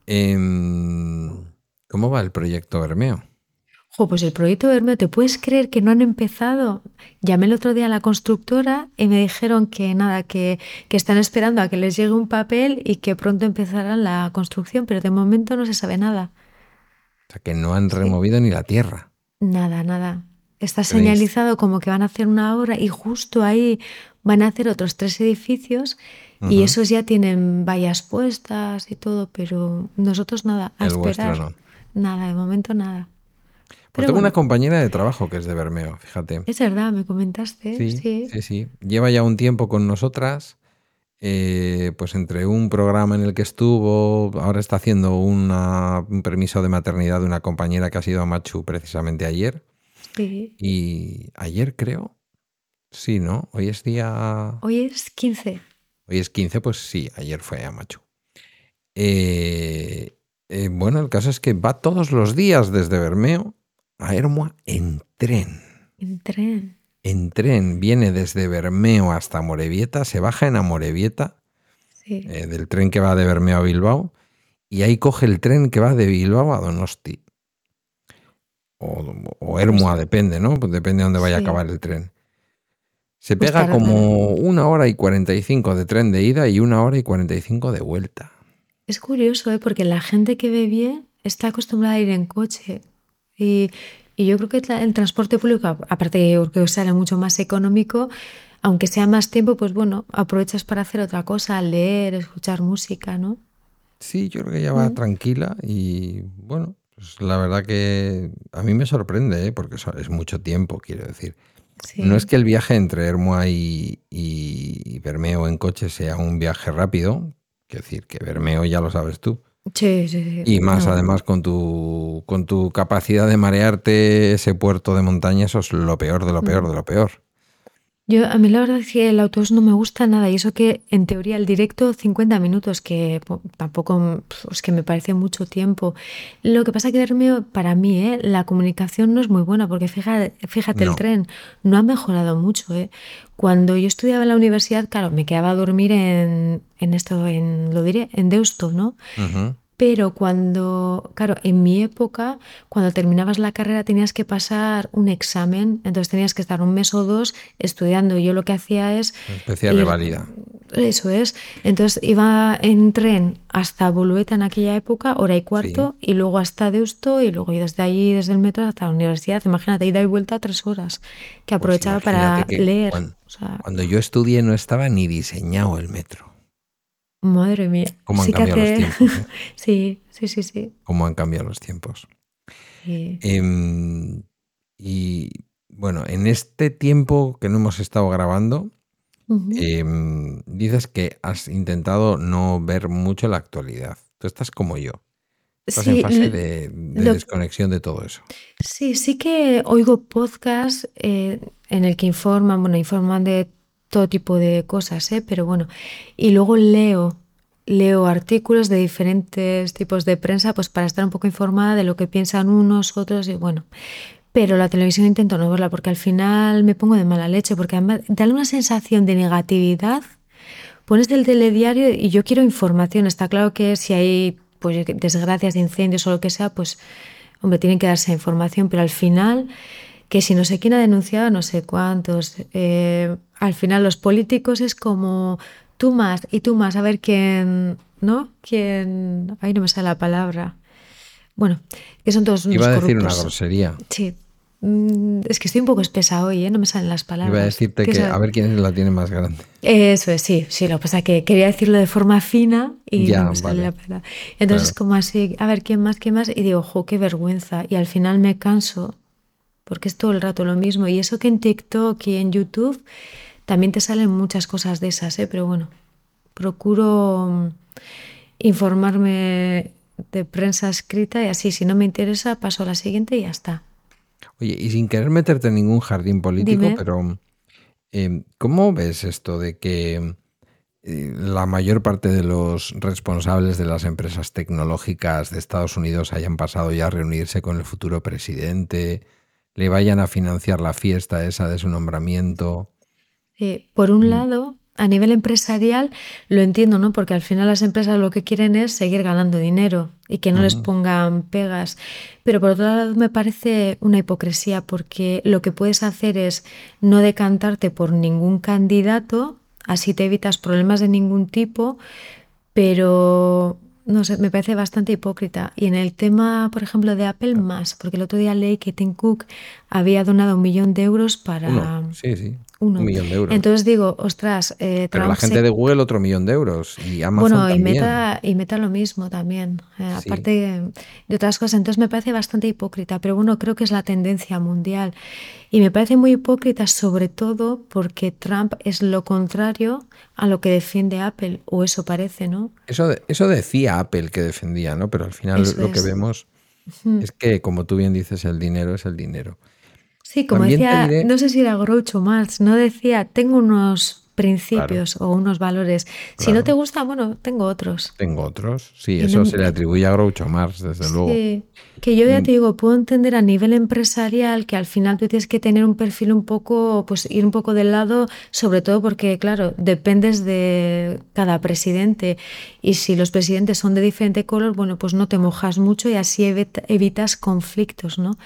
Em, ¿Cómo va el proyecto Bermeo? Jo, pues el proyecto Bermeo, ¿te puedes creer que no han empezado? Llamé el otro día a la constructora y me dijeron que nada, que, que están esperando a que les llegue un papel y que pronto empezarán la construcción, pero de momento no se sabe nada. O sea, que no han Sí. removido ni la tierra. Nada, nada. Está Tenéis... señalizado como que van a hacer una obra y justo ahí van a hacer otros tres edificios y Ujú. esos ya tienen vallas puestas y todo, pero nosotros nada, a El vuestro esperar. no. Nada, de momento nada. Pues Pero tengo una bueno, compañera de trabajo que es de Bermeo, fíjate. es verdad, me comentaste, Sí, sí. sí, sí. Lleva ya un tiempo con nosotras. Eh, pues entre un programa en el que estuvo, ahora está haciendo una- un permiso de maternidad de una compañera que ha sido a Machu precisamente ayer. Sí. Y ayer creo, sí, ¿no? Hoy es día... Hoy es quince. Hoy es quince, pues sí, ayer fue a Machu. Eh, eh, bueno, el caso es que va todos los días desde Bermeo a Ermua en tren. En tren. En tren, viene desde Bermeo hasta Amorebieta, se baja en Amorebieta, Sí. eh, del tren que va de Bermeo a Bilbao, y ahí coge el tren que va de Bilbao a Donosti. O, o Pues Ermua, depende, ¿no? Pues depende de dónde vaya a sí. acabar el tren. Se Pues pega tardará. como una hora y cuarenta y cinco de tren de ida y una hora y cuarenta y cinco de vuelta. Es curioso, ¿eh? Porque la gente que ve bien está acostumbrada a ir en coche. Y, y yo creo que tra- el transporte público, a- aparte de porque sale mucho más económico, aunque sea más tiempo, pues bueno, aprovechas para hacer otra cosa, leer, escuchar música, ¿no? Sí, yo creo que ella va Mm, tranquila y bueno, pues la verdad que a mí me sorprende, ¿eh? Porque eso es mucho tiempo, quiero decir. No es sí. que el viaje entre Ermua y, y Bermeo en coche sea un viaje rápido, quiero decir que Bermeo ya lo sabes tú. Sí, sí, sí. Y más No. además con tu, con tu capacidad de marearte ese puerto de montaña, eso es lo peor de lo peor Mm. de lo peor. Yo, a mí la verdad es que el autobús no me gusta nada y eso que en teoría el directo cincuenta minutos, que po- tampoco mm, pf, es que me parece mucho tiempo. Lo que pasa que Bermeo, para mí, ¿eh? La comunicación no es muy buena porque fíjate, fíjate, el No. tren no ha mejorado mucho, ¿eh? Cuando yo estudiaba en la universidad, claro, me quedaba a dormir en, en esto, en, lo diré, en Deusto, ¿no? Ujú. Pero cuando, claro, en mi época, cuando terminabas la carrera tenías que pasar un examen, entonces tenías que estar un mes o dos estudiando. Y yo lo que hacía es Una especie de ir, reválida. eso es, entonces iba en tren hasta Bolueta en aquella época, hora y Sí. cuarto, y luego hasta Deusto, y luego desde allí, desde el metro hasta la universidad. Imagínate, ida y vuelta tres horas, que Pues aprovechaba imagínate para que leer. cuan- O sea, cuando yo estudié no estaba ni diseñado el metro. madre mía, ¿Cómo han sí que cambiado los hace, tiempos, eh? sí, sí, sí, sí. ¿Cómo han cambiado los tiempos? Sí. Em, y bueno, en este tiempo que no hemos estado grabando, Ujú. em, dices que has intentado no ver mucho la actualidad. Tú estás como yo. Estás en Sí, fase l- de, de lo, desconexión de todo eso. sí, sí que oigo podcast eh, en el que informan, bueno, informan de todo tipo de cosas, ¿eh? Pero bueno, y luego leo, leo artículos de diferentes tipos de prensa, pues para estar un poco informada de lo que piensan unos, otros, y bueno, pero la televisión intento no verla porque al final me pongo de mala leche, porque además da una sensación de negatividad. Pones el telediario y yo quiero información. Está claro que si hay pues, desgracias de incendios o lo que sea, pues, hombre, tienen que darse información, pero al final, que si no sé quién ha denunciado, no sé cuántos. Eh, al final los políticos es como tú más y tú más, a ver quién, ¿no? Quién, ahí no me sale la palabra. Bueno, que son todos unos Iba a decir corruptos. una grosería. Sí. Es que estoy un poco espesa hoy, ¿eh? No me salen las palabras. Iba a decirte que a ver quién la tiene más grande. Eso es, sí, sí, lo que pasa es que quería decirlo de forma fina y ya, no me sale vale. la palabra. Entonces, claro. Como así, a ver quién más, quién más, y digo, jo, qué vergüenza. Y al final me canso, porque es todo el rato lo mismo. Y eso que en TikTok y en YouTube también te salen muchas cosas de esas, ¿eh? Pero bueno, procuro informarme de prensa escrita y así, si no me interesa, paso a la siguiente y ya está. Oye, y sin querer meterte en ningún jardín político, Dime. pero eh, ¿cómo ves esto de que eh, la mayor parte de los responsables de las empresas tecnológicas de Estados Unidos hayan pasado ya a reunirse con el futuro presidente, le vayan a financiar la fiesta esa de su nombramiento? Eh, por un Mm. lado, a nivel empresarial lo entiendo, ¿no? Porque al final las empresas lo que quieren es seguir ganando dinero y que no les Ujú. pongan pegas. Pero por otro lado me parece una hipocresía porque lo que puedes hacer es no decantarte por ningún candidato, así te evitas problemas de ningún tipo, pero no sé, me parece bastante hipócrita. Y en el tema, por ejemplo, de Apple, más, porque el otro día leí que Tim Cook había donado un millón de euros para... Uno, sí, sí, Uno. un millón de euros. Entonces digo, ostras, eh, Pero Trump la gente se... de Google otro millón de euros y Amazon Bueno, y también. Meta, y Meta lo mismo también, eh, Sí. aparte de otras cosas. Entonces me parece bastante hipócrita, pero bueno, creo que es la tendencia mundial. Y me parece muy hipócrita sobre todo porque Trump es lo contrario a lo que defiende Apple, o eso parece, ¿no? Eso, de- eso decía Apple que defendía, ¿no? Pero al final Eso lo que es. vemos Ujú. es que, como tú bien dices, el dinero es el dinero. Sí, como También te decía, diré, no sé si era Groucho Marx, no decía, tengo unos principios o unos valores. Si no te claro, gusta, bueno, tengo otros. tengo otros. Sí, Y eso no, se le atribuye a Groucho Marx, desde luego. sí, que yo ya Mm, te digo, puedo entender a nivel empresarial que al final tú tienes que tener un perfil un poco, pues ir un poco del lado, sobre todo porque, claro, dependes de cada presidente y si los presidentes son de diferente color, bueno, pues no te mojas mucho y así evita- evitas conflictos, ¿no?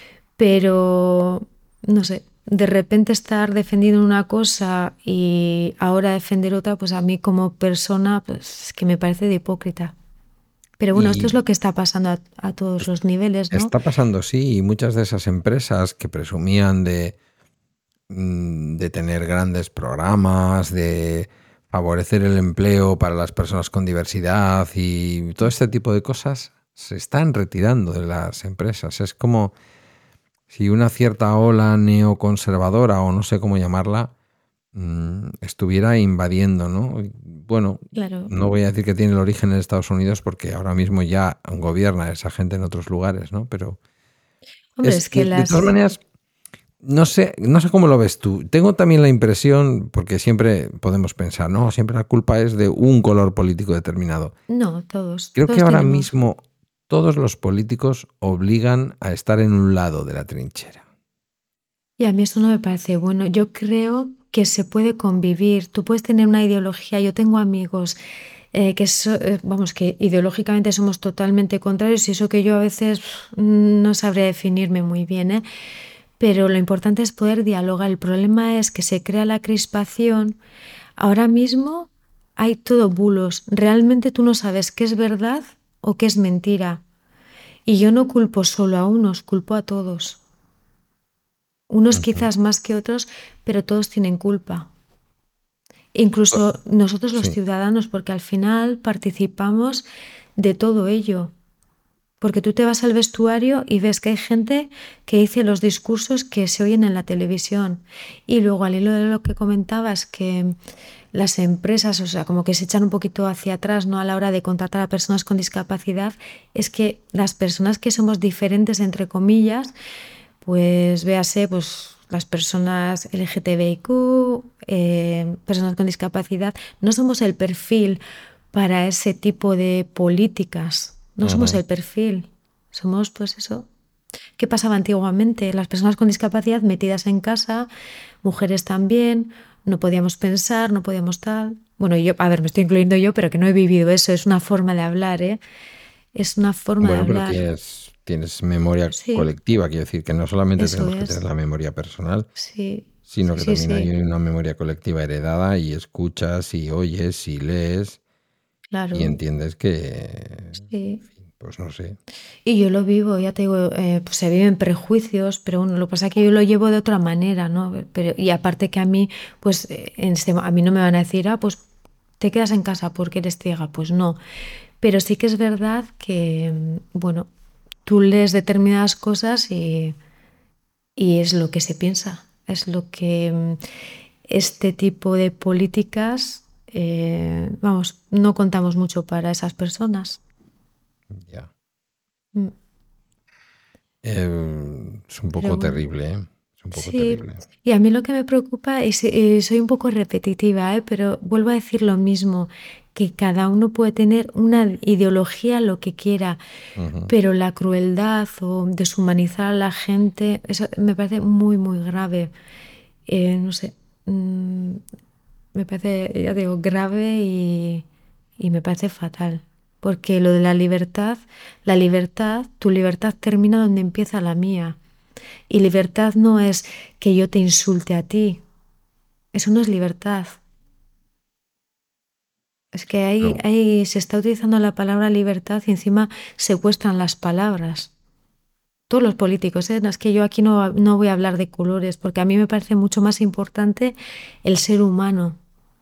Pero, no sé, de repente estar defendiendo una cosa y ahora defender otra, pues a mí como persona, pues es que me parece de hipócrita. Pero bueno, esto es Y lo que está pasando a, a todos los niveles, ¿no? está pasando, sí, y muchas de esas empresas que presumían de, mm, de tener grandes programas, de favorecer el empleo para las personas con diversidad y todo este tipo de cosas, se están retirando de las empresas. Es como si una cierta ola neoconservadora, o no sé cómo llamarla, mm, estuviera invadiendo, ¿no? Y, Bueno, Claro. no voy a decir que tiene el origen en Estados Unidos porque ahora mismo ya gobierna esa gente en otros lugares, ¿no? Pero Hombre, es, es que de, de todas las... maneras, no sé, no sé cómo lo ves tú. Tengo también la impresión, porque siempre podemos pensar, no, siempre la culpa es de un color político determinado. No, todos, Creo que todos ahora tenemos. mismo todos los políticos obligan a estar en un lado de la trinchera. Y a mí eso no me parece bueno. Yo creo que se puede convivir. Tú puedes tener una ideología. Yo tengo amigos eh, que, so- eh, vamos, que ideológicamente somos totalmente contrarios y eso que yo a veces pf, no sabría definirme muy bien, ¿eh? Pero lo importante es poder dialogar. El problema es que se crea la crispación. Ahora mismo hay todo bulos. Realmente tú no sabes qué es verdad o qué es mentira. Y yo no culpo solo a unos, culpo a todos. Unos Ujú. quizás más que otros, pero todos tienen culpa. Incluso nosotros los Sí. ciudadanos, porque al final participamos de todo ello. Porque tú te vas al vestuario y ves que hay gente que dice los discursos que se oyen en la televisión. Y luego al hilo de lo que comentabas, que las empresas, o sea, como que se echan un poquito hacia atrás, ¿no? A la hora de contratar a personas con discapacidad, es que las personas que somos diferentes, entre comillas, pues véase, pues las personas L G T B I Q, eh, personas con discapacidad, no somos el perfil para ese tipo de políticas. No somos Ujú. el perfil. Somos, pues eso, ¿Qué pasaba antiguamente? Las personas con discapacidad metidas en casa, mujeres también, no podíamos pensar, no podíamos tal. Bueno, yo, a ver, me estoy incluyendo yo, pero que no he vivido eso, es una forma de hablar, ¿eh? Es una forma de Bueno, pero hablar. tienes, tienes memoria Sí, colectiva, quiero decir que no solamente eso tenemos que tener es. la memoria personal, Sí, sino sí, que sí, también hay sí, una memoria colectiva heredada y escuchas y oyes y lees y claro, entiendes que, sí. pues no sé. Y yo lo vivo, ya te digo, eh, pues se viven prejuicios, pero bueno, lo que pasa es que yo lo llevo de otra manera, ¿no? Pero, y aparte que a mí, pues eh, en este, a mí no me van a decir, ah, pues te quedas en casa porque eres ciega, pues no. Pero sí que es verdad que, mm, bueno, tú lees determinadas cosas y, y es lo que se piensa, es lo que mm, este tipo de políticas, eh, vamos, no contamos mucho para esas personas. Ya. Mm, Eh, es un Pero poco bueno. terrible, ¿eh? Es un poco Sí, terrible. y a mí lo que me preocupa es, eh, soy un poco repetitiva, ¿eh? Pero vuelvo a decir lo mismo, que cada uno puede tener una ideología, lo que quiera, Ujú. pero la crueldad o deshumanizar a la gente, eso me parece muy, muy grave. Eh, no sé, mm, me parece, ya digo, grave y, y me parece fatal. Porque lo de la libertad, la libertad, tu libertad termina donde empieza la mía. Y libertad no es que yo te insulte a ti. Eso no es libertad. Es que ahí, No. ahí se está utilizando la palabra libertad y encima secuestran las palabras. Todos los políticos, ¿eh? No, es que yo aquí no, no voy a hablar de colores, porque a mí me parece mucho más importante el ser humano.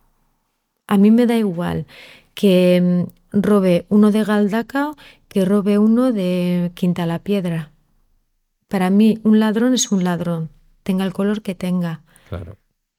A mí me da igual que mm, robe uno de Galdacao que robe uno de Quinta la Piedra. Para mí, un ladrón es un ladrón, tenga el color que tenga. Claro.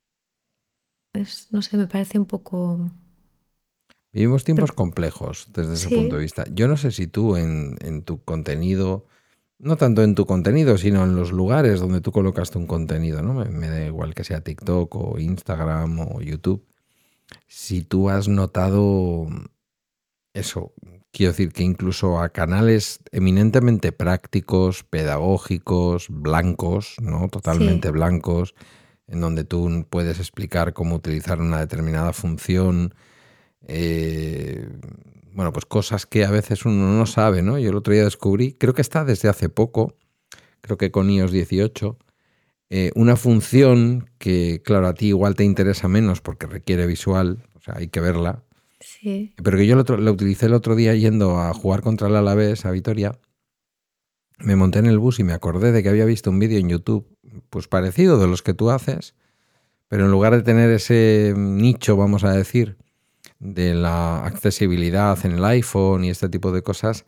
Es, no sé, me parece un poco... Vivimos Pero tiempos complejos desde ese punto de sí, vista. Yo no sé si tú en, en tu contenido, no tanto en tu contenido, sino en los lugares donde tú colocas tu contenido, ¿no? Me, me da igual que sea TikTok o Instagram o YouTube. Si tú has notado eso, quiero decir que incluso a canales eminentemente prácticos, pedagógicos, blancos, ¿no? sí, Totalmente blancos, en donde tú puedes explicar cómo utilizar una determinada función, eh, bueno, pues cosas que a veces uno no sabe, ¿no? Yo el otro día descubrí, creo que está desde hace poco, creo que con iOS dieciocho, eh, una función que, claro, a ti igual te interesa menos porque requiere visual, o sea, hay que verla, sí, pero que yo lo, lo utilicé el otro día yendo a jugar contra el Alavés a Vitoria. Me monté en el bus y me acordé de que había visto un vídeo en YouTube, pues parecido de los que tú haces, pero en lugar de tener ese nicho, vamos a decir, de la accesibilidad en el iPhone y este tipo de cosas,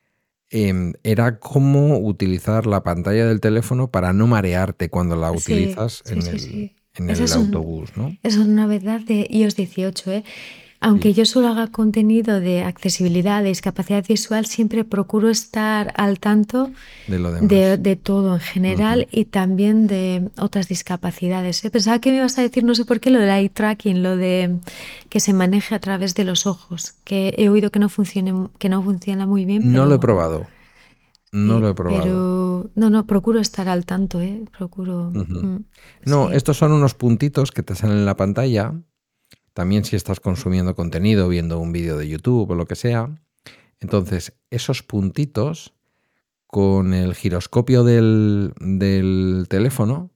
eh, era cómo utilizar la pantalla del teléfono para no marearte cuando la sí, utilizas sí, en sí, el, sí. en Esa el es, un, autobús, ¿no? esa es una novedad de iOS dieciocho, ¿eh? Aunque Sí, yo solo haga contenido de accesibilidad, de discapacidad visual, siempre procuro estar al tanto de lo de, demás. de todo en Ujú. general y también de otras discapacidades, ¿eh? Pensaba que me ibas a decir, no sé por qué, lo del eye tracking, lo de que se maneje a través de los ojos, que he oído que no funcione, que no funciona muy bien, No lo he pero probado, no lo sí, he probado. pero no, no, procuro estar al tanto, ¿eh? Procuro, Ujú. mm, No, sí, estos son unos puntitos que te salen en la pantalla. También si estás consumiendo contenido, viendo un vídeo de YouTube o lo que sea. Entonces, esos puntitos con el giroscopio del, del teléfono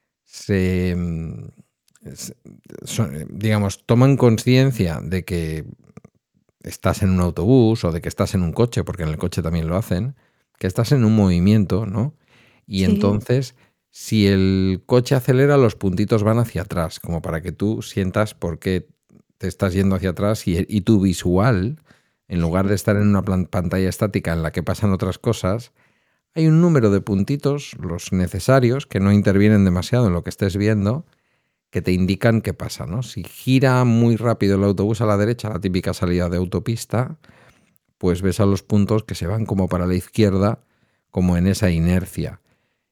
se, mm, se- son- digamos, toman conciencia de que estás en un autobús o de que estás en un coche, porque en el coche también lo hacen, que estás en un movimiento, ¿no? Y sí, entonces, si el coche acelera, los puntitos van hacia atrás, como para que tú sientas por qué te estás yendo hacia atrás y, y tu visual, en lugar de sí, estar en una plan- pantalla estática en la que pasan otras cosas, hay un número de puntitos, los necesarios, que no intervienen demasiado en lo que estés viendo, que te indican qué pasa, ¿no? Si gira muy rápido el autobús a la derecha, la típica salida de autopista, pues ves a los puntos que se van como para la izquierda, como en esa inercia.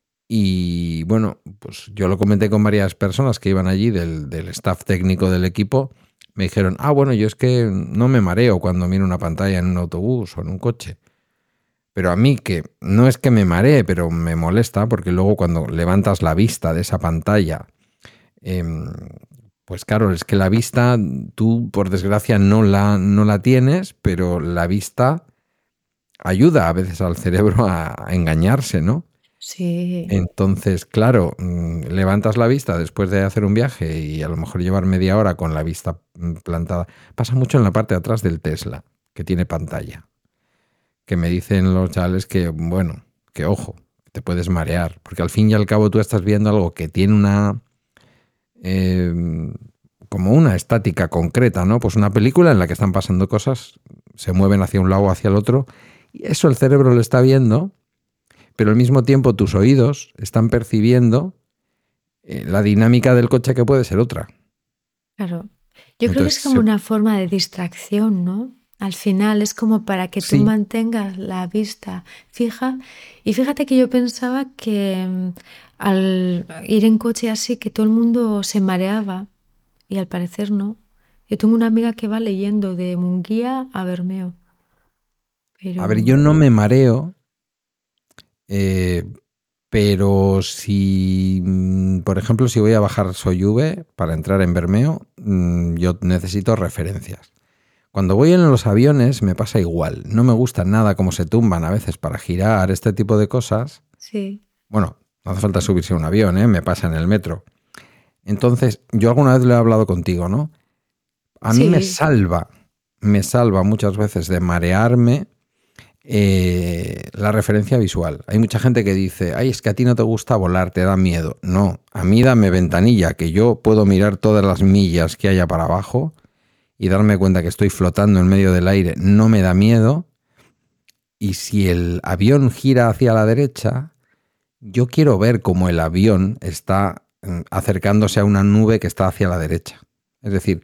Y bueno, pues yo lo comenté con varias personas que iban allí del, del staff técnico del equipo. Me dijeron, ah, bueno, yo es que no me mareo cuando miro una pantalla en un autobús o en un coche. Pero a mí, que no es que me maree, pero me molesta, porque luego cuando levantas la vista de esa pantalla, eh, pues claro, es que la vista, tú por desgracia no la, no la tienes, pero la vista ayuda a veces al cerebro a, a engañarse, ¿no? Sí. Entonces, claro, levantas la vista después de hacer un viaje y a lo mejor llevar media hora con la vista plantada. Pasa mucho en la parte de atrás del Tesla, que tiene pantalla. Que me dicen los chavales que, bueno, que ojo, te puedes marear. Porque al fin y al cabo tú estás viendo algo que tiene una... Eh, como una estática concreta, ¿no? Pues una película en la que están pasando cosas, se mueven hacia un lado o hacia el otro, y eso el cerebro lo está viendo, pero al mismo tiempo tus oídos están percibiendo eh, la dinámica del coche, que puede ser otra. Claro. Yo Entonces, creo que es como se... una forma de distracción, ¿no? Al final es como para que tú sí. mantengas la vista fija. Y fíjate que yo pensaba que um, al ir en coche así, que todo el mundo se mareaba, y al parecer no. Yo tengo una amiga que va leyendo de Munguía a Bermeo. Pero... A ver, yo no me mareo, eh, pero si, por ejemplo, si voy a bajar Soyuve para entrar en Bermeo, yo necesito referencias. Cuando voy en los aviones me pasa igual. No me gusta nada cómo se tumban a veces para girar, este tipo de cosas. Sí. Bueno, no hace falta subirse a un avión, ¿eh? Me pasa en el metro. Entonces, yo alguna vez lo he hablado contigo, ¿no? A mí Sí. me salva, me salva muchas veces de marearme eh, la referencia visual. Hay mucha gente que dice, ay, es que a ti no te gusta volar, te da miedo. No, a mí dame ventanilla, que yo puedo mirar todas las millas que haya para abajo y darme cuenta que estoy flotando en medio del aire, no me da miedo. Y si el avión gira hacia la derecha, yo quiero ver cómo el avión está acercándose a una nube que está hacia la derecha. Es decir,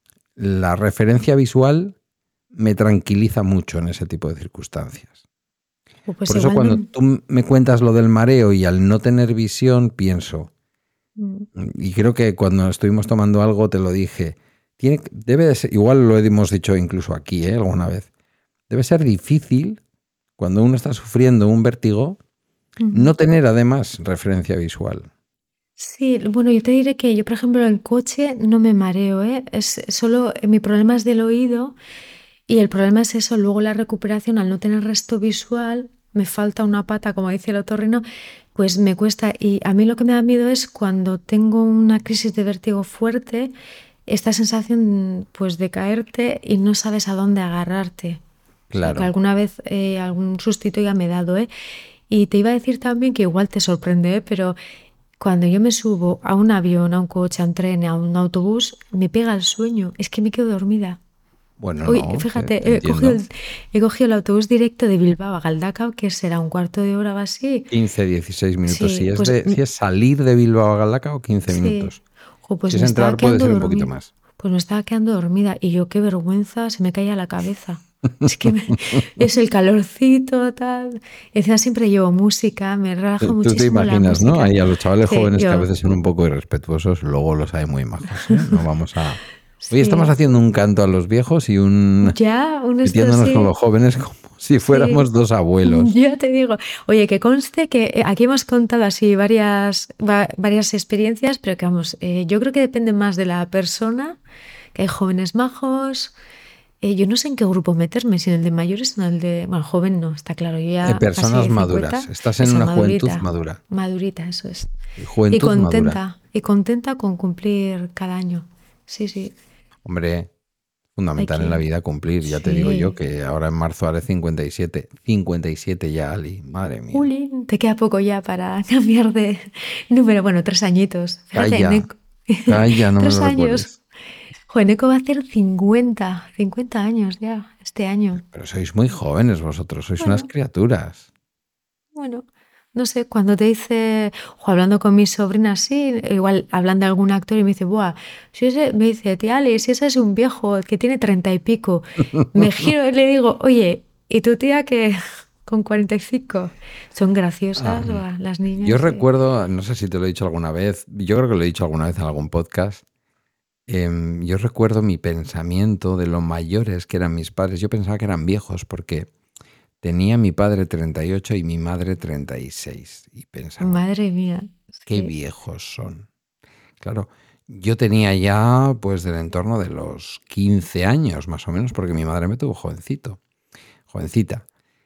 la referencia visual me tranquiliza mucho en ese tipo de circunstancias. Pues Por eso cuando no... tú me cuentas lo del mareo y al no tener visión, pienso, mm. y creo que cuando estuvimos tomando algo te lo dije, tiene, debe de ser, igual lo hemos dicho incluso aquí, ¿eh? alguna vez, debe ser difícil cuando uno está sufriendo un vértigo, uh-huh. no tener además referencia visual. Sí, bueno, yo te diré que yo, por ejemplo, en coche no me mareo, ¿eh? Es solo, mi problema es del oído y el problema es eso, luego la recuperación al no tener resto visual, me falta una pata, como dice el otorrino, pues me cuesta. Y a mí lo que me da miedo es cuando tengo una crisis de vértigo fuerte, esta sensación pues de caerte y no sabes a dónde agarrarte. Claro. O sea, que alguna vez eh, algún sustito ya me he dado, ¿eh? Y te iba a decir también que igual te sorprende, ¿eh? Pero cuando yo me subo a un avión, a un coche, a un tren, a un autobús, me pega el sueño. Es que me quedo dormida. Bueno, Uy, no, fíjate, he cogido, el, he cogido el autobús directo de Bilbao a Galdacao, que será un cuarto de hora o así. quince, dieciséis minutos. Sí, si, es pues, de, si es salir de Bilbao a Galdacao, quince sí. minutos. Jo, pues si es me entrar, puede ser un dormida. poquito más. Pues me estaba quedando dormida y yo, qué vergüenza, se me caía la cabeza. Es que me, es el calorcito, tal. Encima siempre llevo música, me relaja Tú muchísimo. Tú te imaginas, la música. ¿no? Ahí a los chavales sí, jóvenes yo... que a veces son un poco irrespetuosos, luego los hay muy majos, ¿eh? No vamos a... Sí. Hoy estamos haciendo un canto a los viejos y un... Ya, un metiéndonos sí. con los jóvenes como si fuéramos sí. dos abuelos. Ya te digo. Oye, que conste que aquí hemos contado así varias, va, varias experiencias, pero que vamos, eh, yo creo que depende más de la persona, que hay jóvenes majos... Eh, yo no sé en qué grupo meterme, si en el de mayores o en el de... Bueno, joven no, está claro. Yo ya de personas maduras. cincuenta, Estás en una madurita, juventud madura. Madurita, eso es. Juventud y contenta. Madura. Y contenta con cumplir cada año. Sí, sí. Hombre, fundamental que... en la vida cumplir. Ya sí. te digo yo que ahora en marzo haré cincuenta y siete. cincuenta y siete ya, Ali. Madre mía. Uli, te queda poco ya para cambiar de número. Bueno, tres añitos. Fíjate, Calla. Ne... Calla, no tres me lo años. recuerdes. Joder, va a hacer cincuenta, cincuenta años ya, este año. Pero sois muy jóvenes vosotros, sois bueno, unas criaturas. Bueno, no sé, cuando te dice, o hablando con mis sobrinas, sí, igual hablan de algún actor y me dice, buah, si ese, me dice, tía Ali, si ese es un viejo que tiene treinta y pico, me giro y le digo, oye, ¿y tu tía que con cuarenta y cinco? Son graciosas ah, las niñas. Yo sí. recuerdo, no sé si te lo he dicho alguna vez, yo creo que lo he dicho alguna vez en algún podcast. Eh, yo recuerdo mi pensamiento de lo mayores que eran mis padres. Yo pensaba que eran viejos porque tenía mi padre treinta y ocho y mi madre treinta y seis. Y pensaba, Madre mía. qué Sí. viejos son. Claro, yo tenía ya pues del entorno de los quince años más o menos, porque mi madre me tuvo jovencito, jovencita.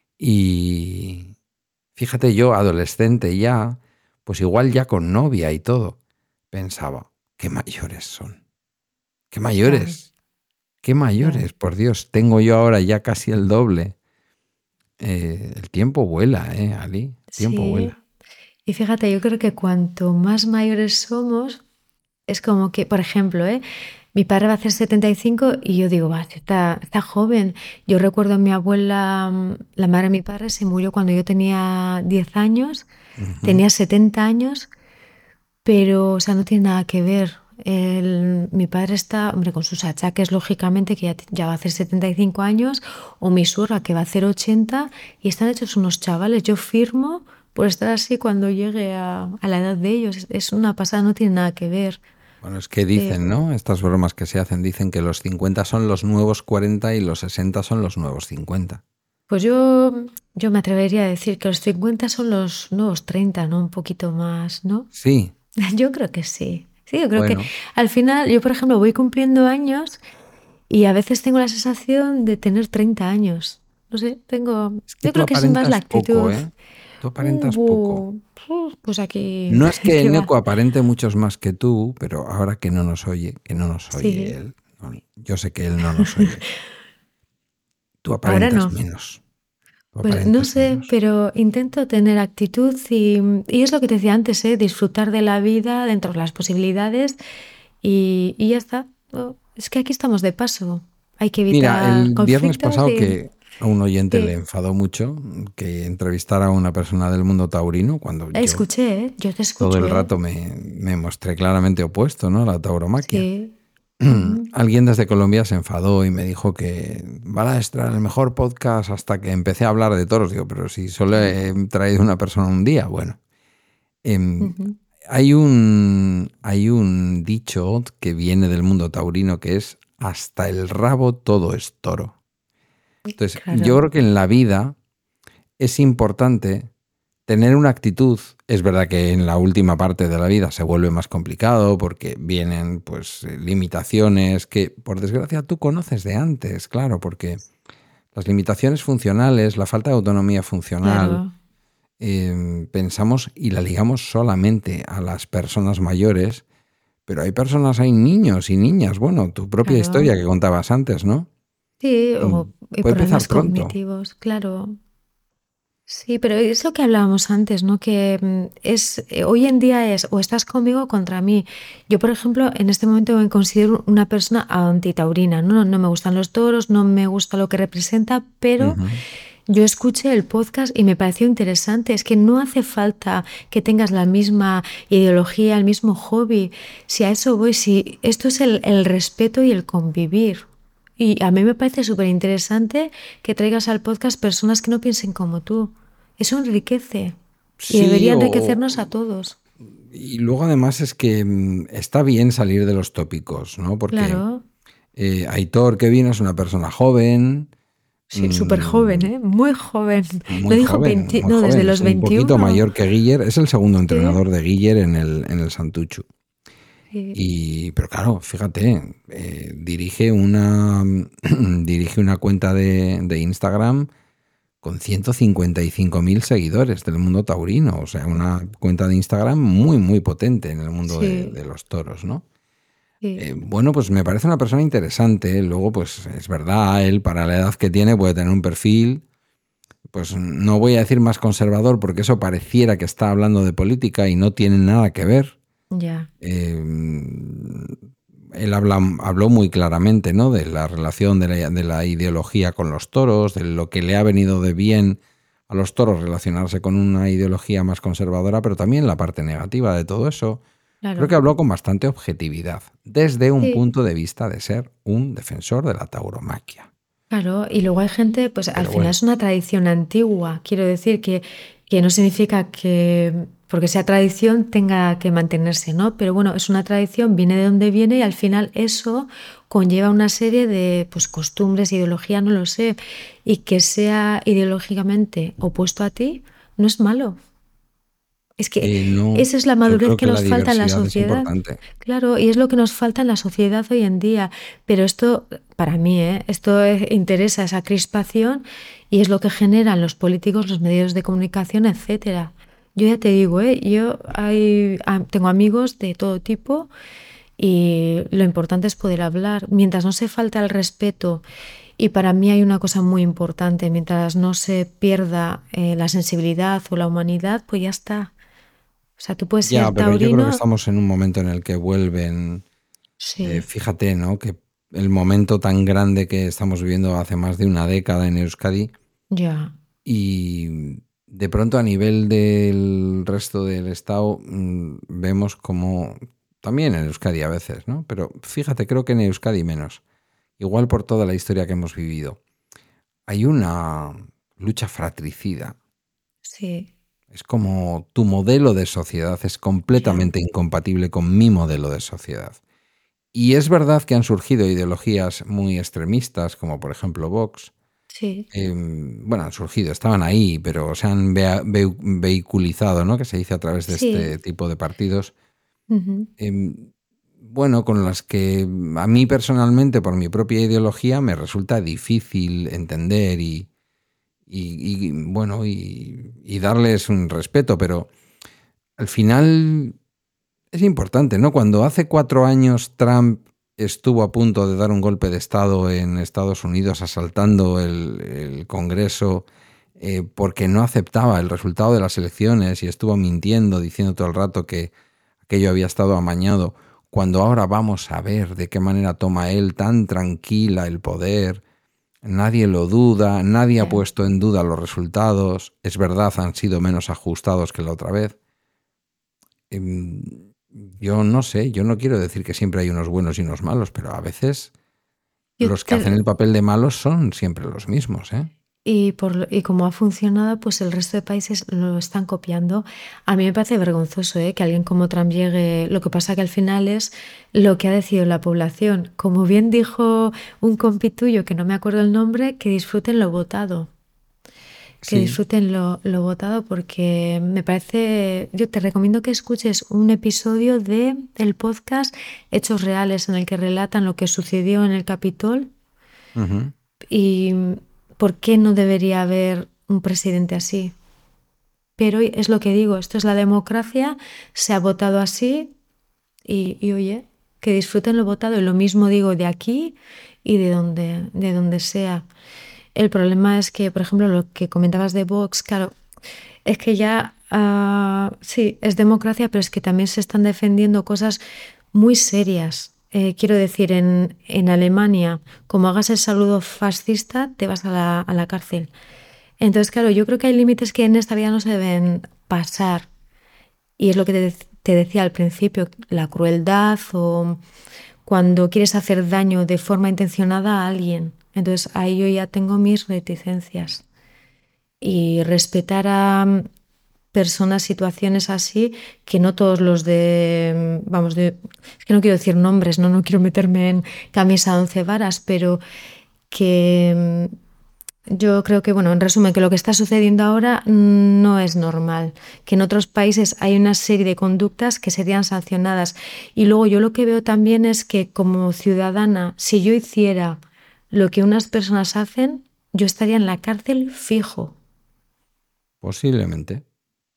Y fíjate, yo adolescente ya, pues igual ya con novia y todo, pensaba, qué mayores son, qué mayores, qué mayores, por Dios, tengo yo ahora ya casi el doble. Eh, el tiempo vuela, ¿eh, Ali? El tiempo Sí. vuela. Y fíjate, yo creo que cuanto más mayores somos, es como que, por ejemplo, ¿eh? mi padre va a hacer setenta y cinco y yo digo, va, está, está joven. Yo recuerdo a mi abuela, la madre de mi padre, se murió cuando yo tenía diez años, Ujú. tenía setenta años, pero, o sea, no tiene nada que ver. El- mi padre está, hombre, con sus achaques, lógicamente, que ya, ya va a hacer setenta y cinco años, o mi suegra, que va a hacer ochenta, y están hechos unos chavales. Yo firmo por estar así cuando llegue a, a la edad de ellos. Es, es una pasada, no tiene nada que ver. Bueno, es que Eh, dicen, ¿no? Estas bromas que se hacen, dicen que los cincuenta son los nuevos cuarenta y los sesenta son los nuevos cincuenta. Pues yo, yo me atrevería a decir que los cincuenta son los nuevos treinta, ¿no? Un poquito más, ¿no? Sí, Yo creo que sí. Sí, yo creo que bueno, al final, yo por ejemplo voy cumpliendo años y a veces tengo la sensación de tener treinta años. No sé, tengo... es que Yo tú creo que es más la aparentas poco, actitud. ¿eh? Tú Uh, aparentas poco. bu, uh, pues aquí, No es que ¿qué va? Eneco aparente muchos más que tú, pero ahora que no nos oye, que no nos oye Sí. él, no, yo sé que él no nos oye, tú Ahora aparentas no. menos. Tú Pues no aparentas sé, menos. pero intento tener actitud y, y es lo que te decía antes, ¿eh? Disfrutar de la vida dentro de las posibilidades y, y ya está. Oh, es que aquí estamos de paso. Hay que Mira, evitar el viernes conflictos pasado y... que a un oyente le Sí. enfadó mucho que entrevistara a una persona del mundo taurino, cuando yo Escuché, ¿eh? Yo te todo el escucho, ¿eh? rato me, me mostré claramente opuesto, ¿no? A la tauromaquia. Sí. Ujú. Alguien desde Colombia se enfadó y me dijo que Bala Extra, el mejor podcast hasta que empecé a hablar de toros. Digo, pero si solo he traído una persona un día. Bueno, em, Ujú. hay, un, hay un dicho que viene del mundo taurino que es hasta el rabo todo es toro. Entonces, yo Claro, creo que en la vida es importante tener una actitud. Es verdad que en la última parte de la vida se vuelve más complicado porque vienen pues eh, limitaciones que por desgracia tú conoces de antes, claro, porque las limitaciones funcionales, la falta de autonomía funcional, claro, eh, pensamos y la ligamos solamente a las personas mayores, pero hay personas, hay niños y niñas. Bueno, tu propia claro. historia que contabas antes, ¿no? Sí, Mm, o y Puede problemas empezar pronto. cognitivos, claro. Sí, pero es lo que hablábamos antes, ¿no? Que mm, es eh, hoy en día es o estás conmigo o contra mí. Yo, por ejemplo, en este momento me considero una persona antitaurina, ¿no? No me gustan los toros, no me gusta lo que representa, pero Ujú. yo escuché el podcast y me pareció interesante. Es que no hace falta que tengas la misma ideología, el mismo hobby. Si a eso voy, si esto es el, el respeto y el convivir. Y a mí me parece súper interesante que traigas al podcast personas que no piensen como tú. Eso enriquece y Sí, debería o, enriquecernos a todos. y luego además es que mm, está bien salir de los tópicos, ¿no? Porque Claro, eh, Aitor, que vino, es una persona joven, sí, súper joven, mm, ¿eh? Muy joven. No muy dijo joven, veinte, muy no, desde joven, es los un poquito veintiuno. mayor que Guiller, es el segundo Sí, entrenador de Guiller en el, en el Santuchu. sí. Y, pero claro, fíjate, eh, dirige, una, dirige una cuenta de, de Instagram con ciento cincuenta y cinco mil seguidores del mundo taurino, o sea, una cuenta de Instagram muy, muy potente en el mundo de, Sí, de los toros, ¿no? sí. Eh, bueno, pues me parece una persona interesante. Luego, pues es verdad, él para la edad que tiene puede tener un perfil, pues no voy a decir más conservador porque eso pareciera que está hablando de política y no tiene nada que ver. Ya, Eh, él habla, habló muy claramente, ¿no? De la relación de la, de la ideología con los toros, de lo que le ha venido de bien a los toros relacionarse con una ideología más conservadora, pero también la parte negativa de todo eso. Creo que claro. habló con bastante objetividad, desde un Sí, punto de vista de ser un defensor de la tauromaquia. claro. Y luego hay gente, pues al Pero final bueno, es una tradición antigua. Quiero decir que, que no significa que, porque sea tradición tenga que mantenerse, ¿no? Pero bueno, es una tradición, viene de donde viene y al final eso conlleva una serie de pues, costumbres, ideología, no lo sé, y que sea ideológicamente opuesto a ti no es malo. Es que Eh, no, esa es la yo madurez creo que que la nos falta en la diversidad es sociedad. importante. Claro, y es lo que nos falta en la sociedad hoy en día. Pero esto, para mí, ¿eh? Esto eh, interesa esa crispación y es lo que generan los políticos, los medios de comunicación, etcétera. Yo ya te digo, ¿eh? Yo hay, ah, tengo amigos de todo tipo y lo importante es poder hablar. Mientras no se falte el respeto, y para mí hay una cosa muy importante, mientras no se pierda eh, la sensibilidad o la humanidad, pues ya está. O sea, tú puedes ser Ya, pero yo creo que taurino. estamos en un momento en el que vuelven, eh, Sí, fíjate, ¿no? Que el momento tan grande que estamos viviendo hace más de una década en Euskadi ya. y de pronto a nivel del resto del Estado mm, vemos como, también en Euskadi a veces, ¿no? Pero fíjate, creo que en Euskadi menos, igual por toda la historia que hemos vivido. Hay una lucha fratricida. Sí, Es como tu modelo de sociedad es ya. completamente incompatible con mi modelo de sociedad. Y es verdad que han surgido ideologías muy extremistas, como por ejemplo Vox. Sí. Eh, bueno, han surgido, estaban ahí, pero se han vea- veu- vehiculizado, ¿no? Que se dice a través de Sí. este tipo de partidos. Ujú. Eh, bueno, con las que a mí personalmente, por mi propia ideología, me resulta difícil entender y, y, y, bueno, y, y darles un respeto, pero al final es importante, ¿no? Cuando hace cuatro años Trump estuvo a punto de dar un golpe de Estado en Estados Unidos asaltando el, el Congreso eh, porque no aceptaba el resultado de las elecciones y estuvo mintiendo, diciendo todo el rato que aquello había estado amañado, cuando ahora vamos a ver de qué manera toma él tan tranquila el poder, nadie lo duda, nadie ha Ya. puesto en duda los resultados, es verdad, han sido menos ajustados que la otra vez. Em, Yo no sé, yo no quiero decir que siempre hay unos buenos y unos malos, pero a veces Yo los que hacen te- el papel de malos son siempre los mismos, ¿eh? Y, por, lo- y como ha funcionado, pues el resto de países lo están copiando. A mí me parece vergonzoso, ¿eh? Que alguien como Trump llegue. Lo que pasa que al final es lo que ha decidido la población. Como bien dijo un compi tuyo, que no me acuerdo el nombre, que disfruten lo votado. Que Sí. disfruten lo, lo votado porque me parece. Yo te recomiendo que escuches un episodio de el podcast Hechos Reales en el que relatan lo que sucedió en el Capitol Ujú. y por qué no debería haber un presidente así. Pero es lo que digo, esto es la democracia, se ha votado así y, y oye, que disfruten lo votado. Y lo mismo digo de aquí y de donde, de donde sea. El problema es que, por ejemplo, lo que comentabas de Vox, claro, es que ya, ah, sí, es democracia, pero es que también se están defendiendo cosas muy serias. Eh, quiero decir, en, en Alemania, como hagas el saludo fascista, te vas a la, a la cárcel. Entonces, claro, yo creo que hay límites que en esta vida no se deben pasar. Y es lo que te, dec- te decía al principio, la crueldad o cuando quieres hacer daño de forma intencionada a alguien. Entonces, ahí yo ya tengo mis reticencias. Y respetar a mm, personas, situaciones así, que no todos los de, mm, vamos, de, es que no quiero decir nombres, no, no quiero meterme en camisa de once varas, pero que mm, yo creo que, bueno, en resumen, que lo que está sucediendo ahora no es normal, que en otros países hay una serie de conductas que serían sancionadas. Y luego yo lo que veo también es que como ciudadana, si yo hiciera lo que unas personas hacen, yo estaría en la cárcel fijo. Posiblemente,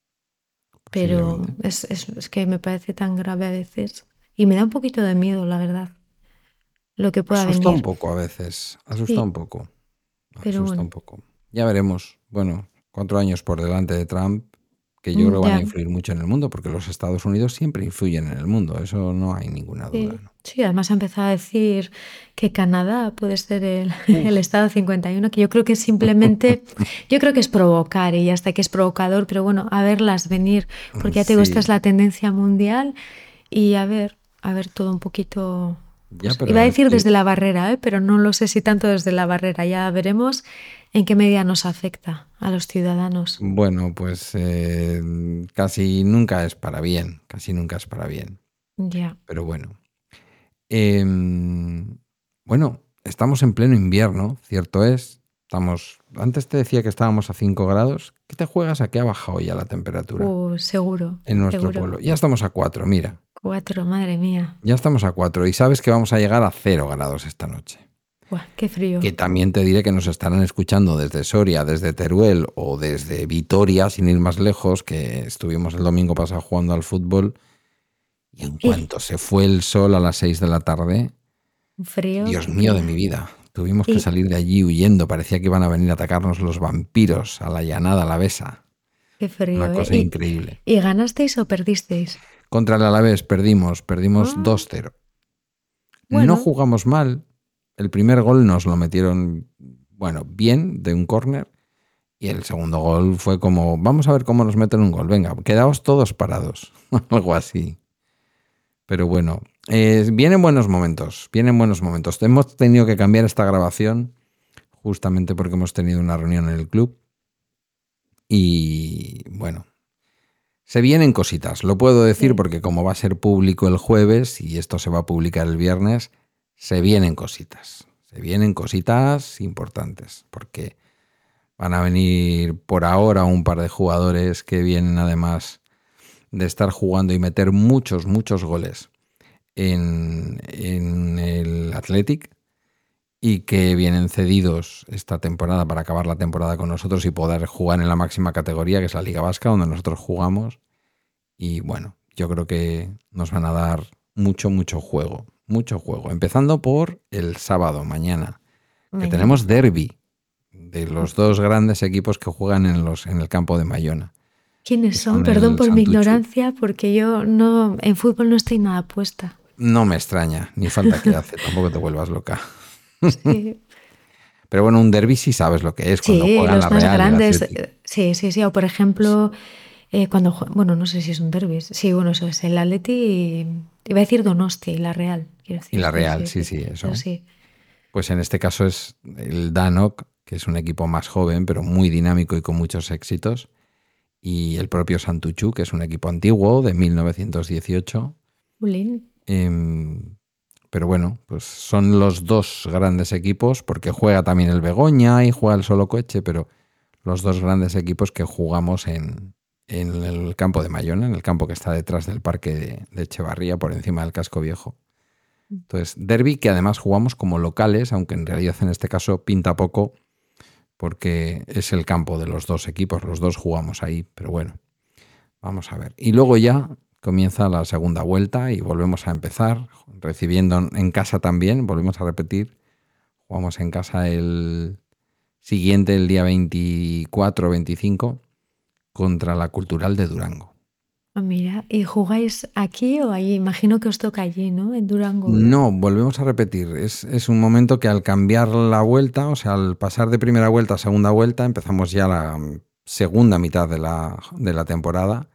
Pero posiblemente. es, es, es que me parece tan grave a veces. Y me da un poquito de miedo, la verdad, lo que pueda Asusta un venir. poco a veces, asusta Sí, un poco, pero asusta un bueno, poco. Ya veremos, bueno, cuatro años por delante de Trump, que yo creo mm, que van a ya. influir mucho en el mundo, porque los Estados Unidos siempre influyen en el mundo, eso no hay ninguna duda, Sí, ¿no? sí, además ha empezado a decir que Canadá puede ser el, el Uf. estado cincuenta y uno, que yo creo que es simplemente, yo creo que es provocar y ya está que es provocador, pero bueno, a verlas venir, porque ya te digo, esta es Sí, la tendencia mundial y a ver, a ver todo un poquito, ya, pues iba a pero es decir que desde la barrera, ¿eh? Pero no lo sé si tanto desde la barrera, ya veremos ¿En qué medida nos afecta a los ciudadanos? Bueno, pues eh, casi nunca es para bien, casi nunca es para bien. Ya. Pero bueno. Eh, bueno, estamos en pleno invierno, cierto es. Estamos, antes te decía que estábamos a cinco grados. ¿Qué te juegas a que ha bajado ya la temperatura Uh, seguro. en nuestro seguro. pueblo? Ya estamos a cuatro, mira. Cuatro, madre mía. Ya estamos a cuatro y sabes que vamos a llegar a cero grados esta noche. Buah, qué frío. Que también te diré que nos estarán escuchando desde Soria, desde Teruel o desde Vitoria, sin ir más lejos, que estuvimos el domingo pasado jugando al fútbol. Y en cuanto se fue el sol a las seis de la tarde, Un frío. Dios mío de mi vida, tuvimos que salir de allí huyendo. Parecía que iban a venir a atacarnos los vampiros a la llanada alavesa. Qué frío. Una cosa ¿eh? increíble. ¿Y, ¿Y ganasteis o perdisteis? Contra el Alavés perdimos, perdimos Ah. dos cero. Bueno. No jugamos mal. El primer gol nos lo metieron, bueno, bien, de un córner. Y el segundo gol fue como, vamos a ver cómo nos meten un gol. Venga, quedaos todos parados. Algo así. Pero bueno, eh, vienen buenos momentos, vienen buenos momentos. Hemos tenido que cambiar esta grabación justamente porque hemos tenido una reunión en el club. Y bueno, se vienen cositas. Lo puedo decir Sí. porque como va a ser público el jueves y esto se va a publicar el viernes, se vienen cositas. Se vienen cositas importantes porque van a venir por ahora un par de jugadores que vienen además de estar jugando y meter muchos, muchos goles en, en el Athletic y que vienen cedidos esta temporada para acabar la temporada con nosotros y poder jugar en la máxima categoría, que es la Liga Vasca, donde nosotros jugamos. Y bueno, yo creo que nos van a dar mucho, mucho juego. Mucho juego. Empezando por el sábado, mañana, que Mañana. tenemos derbi de los dos grandes equipos que juegan en, los, en el campo de Mayona. ¿Quiénes son? Son Perdón el por mi Santuchu. ignorancia, porque yo no en fútbol no estoy nada puesta. No me extraña, ni falta que hace, tampoco te vuelvas loca. Sí, Pero bueno, un derbi sí sabes lo que es, cuando sí juegan los la más Real y el grandes. Athletic. eh, Sí, sí, sí. O por ejemplo, eh, cuando jue- bueno, no sé si es un derbi. Sí, bueno, eso es el Atleti y iba a decir Donostia y la Real, quiero decir. Y la Sí, Real, sí, sí, Pero eso. sí. Pues en este caso es el Danok, que es un equipo más joven, pero muy dinámico y con muchos éxitos. Y el propio Santuchu, que es un equipo antiguo, de mil novecientos dieciocho. Jolín. Em, pero bueno, pues son los dos grandes equipos, porque juega también el Begoña y juega el Solocoeche, pero los dos grandes equipos que jugamos en, en el campo de Mayona, en el campo que está detrás del parque de, de Echevarría, por encima del casco viejo. Entonces, derbi que además jugamos como locales, aunque en realidad en este caso pinta poco, porque es el campo de los dos equipos, los dos jugamos ahí, pero bueno, vamos a ver. Y luego ya comienza la segunda vuelta y volvemos a empezar, recibiendo en casa también, volvemos a repetir, jugamos en casa el siguiente, el día veinticuatro veinticinco, contra la Cultural de Durango. Ah, mira, ¿y jugáis aquí o allí? Imagino que os toca allí, ¿no? En Durango. No, volvemos a repetir. Es, es un momento que al cambiar la vuelta, o sea, al pasar de primera vuelta a segunda vuelta, empezamos ya la segunda mitad de la, de la temporada.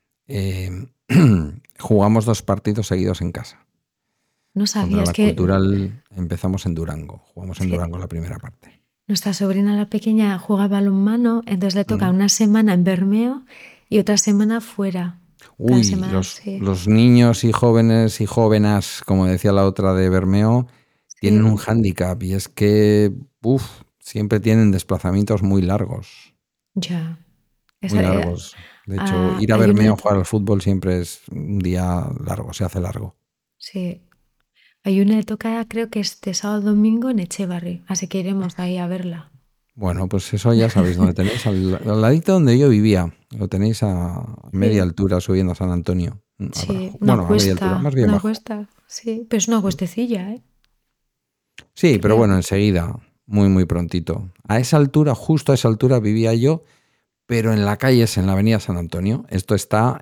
Eh, jugamos dos partidos seguidos en casa. No Contra sabías la que Cultural empezamos en Durango. Jugamos en Sí. Durango la primera parte. nuestra sobrina la pequeña juega balonmano, entonces le toca Mm. una semana en Bermeo y otra semana fuera. Cada Uy, semana, los, sí. los niños y jóvenes y jóvenes, como decía la otra de Bermeo, tienen Sí. un hándicap y es que uf, siempre tienen desplazamientos muy largos. Ya. Muy Esa- eh, largos. De hecho, ah, ir a hay una- Bermeo a jugar al fútbol siempre es un día largo, se hace largo. Sí. Hay una que toca, creo que este sábado domingo en Echevarri, así que iremos ahí a verla. Bueno, pues eso ya sabéis dónde tenéis, al, al ladito donde yo vivía. Lo tenéis a media Sí. altura subiendo a San Antonio. Sí, Abajo. una Bueno, a media altura, cuesta, más bien una bajo. cuesta, sí, pero es una cuestecilla, ¿eh? Sí, pero Creo. bueno, enseguida, muy, muy prontito. A esa altura, justo a esa altura vivía yo, pero en la calle es en la avenida San Antonio. Esto está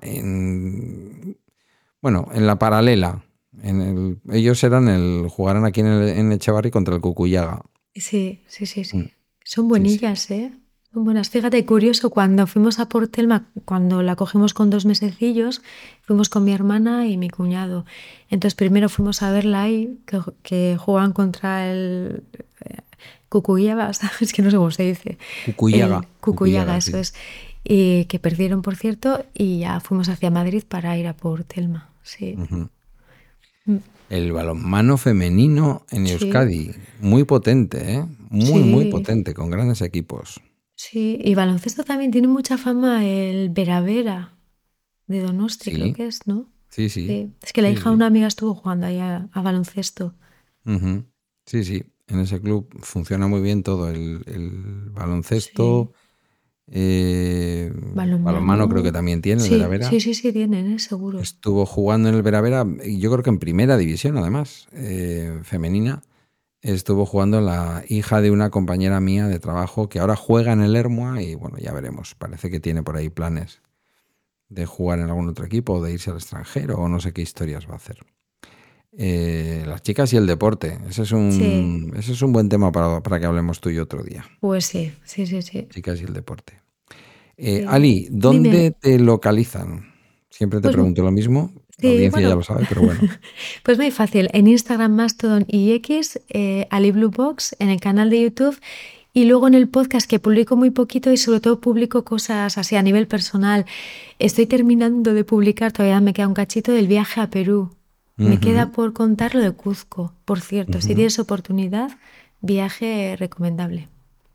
en, bueno, en la paralela. En el, ellos eran el, jugarán aquí en, el, en Echevarri contra el Cucuyaga. Sí, sí, sí, sí. Mm. Son buenillas, ¿eh? Son buenas. Fíjate, curioso, cuando fuimos a Portelma, cuando la cogimos con dos mesecillos, fuimos con mi hermana y mi cuñado. Entonces primero fuimos a verla ahí, que, que jugaban contra el, Cucuyaga, es que no sé cómo se dice. Cucuyaga. El Cucuyaga, eso sí. es. Y que perdieron, por cierto, y ya fuimos hacia Madrid para ir a por Telma. Sí. Uh-huh. Mm. El balonmano femenino en Sí. Euskadi, muy potente, ¿eh? Muy, Sí. muy potente, con grandes equipos. Sí, y baloncesto también tiene mucha fama el Vera Vera de Donosti, Sí. creo que es, ¿no? Sí, sí. Sí. Es que la Sí, hija de sí. una amiga estuvo jugando ahí a, a baloncesto. Uh-huh. Sí, sí. En ese club funciona muy bien todo. El, el baloncesto, eh, Balonmano. balonmano creo que también tiene, el Sí, Vera Vera. sí, sí, sí, tienen, ¿eh? Seguro. Estuvo jugando en el Vera Vera, y yo creo que en primera división, además, eh, femenina. Estuvo jugando la hija de una compañera mía de trabajo que ahora juega en el Hermua y bueno, ya veremos. Parece que tiene por ahí planes de jugar en algún otro equipo o de irse al extranjero o no sé qué historias va a hacer. Eh, las chicas y el deporte. Ese es un, Sí. ese es un buen tema para, para que hablemos tú y yo otro día. Pues sí, sí, sí, sí. Chicas y el deporte. Eh, Sí. Ali, ¿dónde Dime. te localizan? Siempre te Pues, pregunto lo mismo. La sí, audiencia bueno. ya lo sabe, pero bueno. Pues muy fácil. En Instagram, Mastodon y X, eh, Ali Blue Box, en el canal de YouTube. Y luego en el podcast, que publico muy poquito y sobre todo publico cosas así a nivel personal. Estoy terminando de publicar, todavía me queda un cachito del viaje a Perú. Me Ujú. queda por contar lo de Cuzco. Por cierto, si Ujú. tienes oportunidad, viaje recomendable.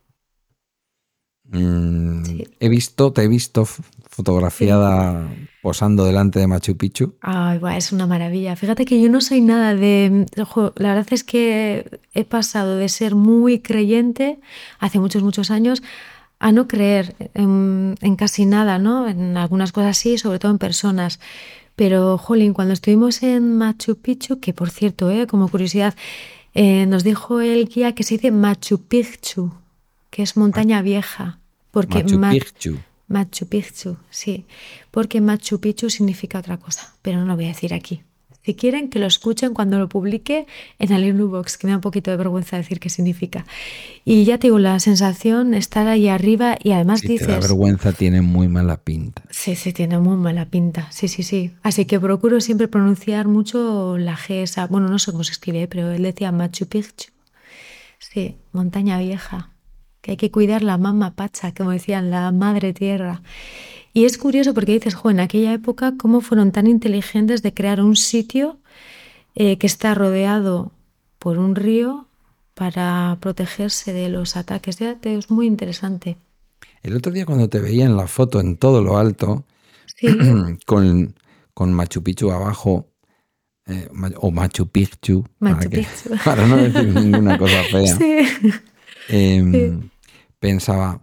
Mm, Sí. he visto, te he visto f- fotografiada posando delante de Machu Picchu. Ay, buah, es una maravilla. Fíjate que yo no soy nada de... ojo, la verdad es que he pasado de ser muy creyente hace muchos, muchos años a no creer en, en casi nada, ¿no? En algunas cosas sí, sobre todo en personas. Pero, jolín, cuando estuvimos en Machu Picchu, que por cierto, eh, como curiosidad, eh, nos dijo el guía que se dice Machu Picchu, que es montaña vieja. Porque Machu Ma- Picchu. Machu Picchu, sí, porque Machu Picchu significa otra cosa, pero no lo voy a decir aquí. Si quieren, que lo escuchen cuando lo publique en el Blue Box, que me da un poquito de vergüenza decir qué significa. Y ya te digo, la sensación, estar ahí arriba y además Si te da dices... vergüenza, tiene muy mala pinta. Sí, sí, tiene muy mala pinta, sí, sí, sí. Así que procuro siempre pronunciar mucho la G esa, bueno, no sé cómo se escribe, pero él decía Machu Picchu. Sí, montaña vieja, que hay que cuidar la mama pacha, como decían, la madre tierra. Y es curioso porque dices, jo, en aquella época, cómo fueron tan inteligentes de crear un sitio eh, que está rodeado por un río para protegerse de los ataques. Ya te- Es muy interesante. El otro día cuando te veía en la foto en todo lo alto, Sí, con, con Machu Picchu abajo, eh, ma- o Machu Picchu, para, Machu que- Picchu. para no decir ninguna cosa fea, Sí, em, sí. pensaba,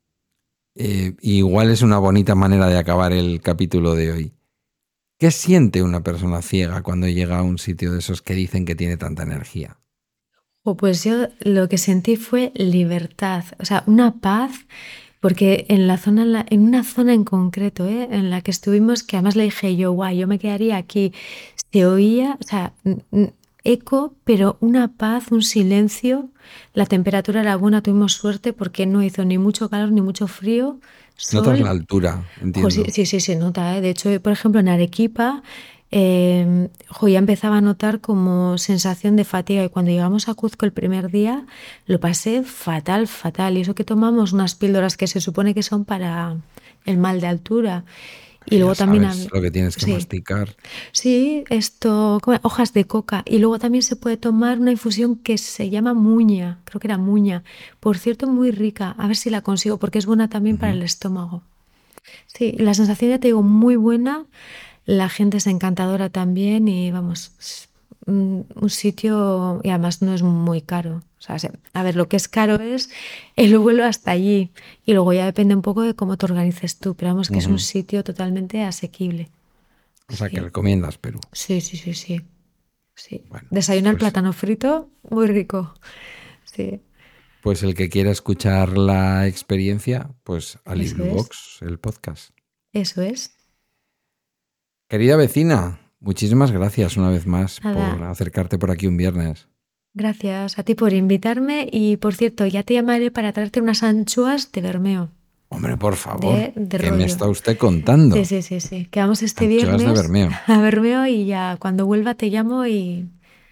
eh, igual es una bonita manera de acabar el capítulo de hoy. ¿Qué siente una persona ciega cuando llega a un sitio de esos que dicen que tiene tanta energía? O pues yo lo que sentí fue libertad, o sea, una paz, porque en la zona, en, la- en una zona en concreto, ¿eh? En la que estuvimos, que además le dije yo, guay, yo me quedaría aquí, se oía, o sea, n- n- eco, pero una paz, un silencio, la temperatura era buena, tuvimos suerte porque no hizo ni mucho calor ni mucho frío, Notas sol. la altura, Jo, sí, entiendo. sí, sí, se nota, ¿eh? De hecho, por ejemplo, en Arequipa, eh, jo, ya empezaba a notar como sensación de fatiga y cuando llegamos a Cuzco el primer día lo pasé fatal, fatal. Y eso que tomamos unas píldoras que se supone que son para el mal de altura. Y Ya luego también... sabes hab- lo que tienes que Sí, masticar. sí, esto, ¿cómo es? Hojas de coca. Y luego también se puede tomar una infusión que se llama muña, creo que era muña. Por cierto, muy rica. A ver si la consigo porque es buena también para Ujú. el estómago. Sí, la sensación ya te digo muy buena, la gente es encantadora también y vamos, es un, un sitio y además no es muy caro. O sea, se- a ver, lo que es caro es el vuelo hasta allí y luego ya depende un poco de cómo te organices tú, pero vamos que es un Ujú. sitio totalmente asequible. O sea, que Sí, recomiendas Perú. sí, sí, sí, sí. Sí. Bueno, Desayunar pues, plátano frito, muy rico. Sí, pues el que quiera escuchar la experiencia, pues Ali eso Blue es, Box, el podcast. eso es. Querida vecina, muchísimas gracias una vez más por Nada. acercarte por aquí un viernes. Gracias a ti por invitarme y por cierto, ya te llamaré para traerte unas anchoas de Bermeo, Hombre, por favor, de, de ¿qué me rollo. está usted contando? Sí, sí, sí, sí. Que vamos este Anchoas de viernes Bermeo. a Bermeo y ya cuando vuelva te llamo y,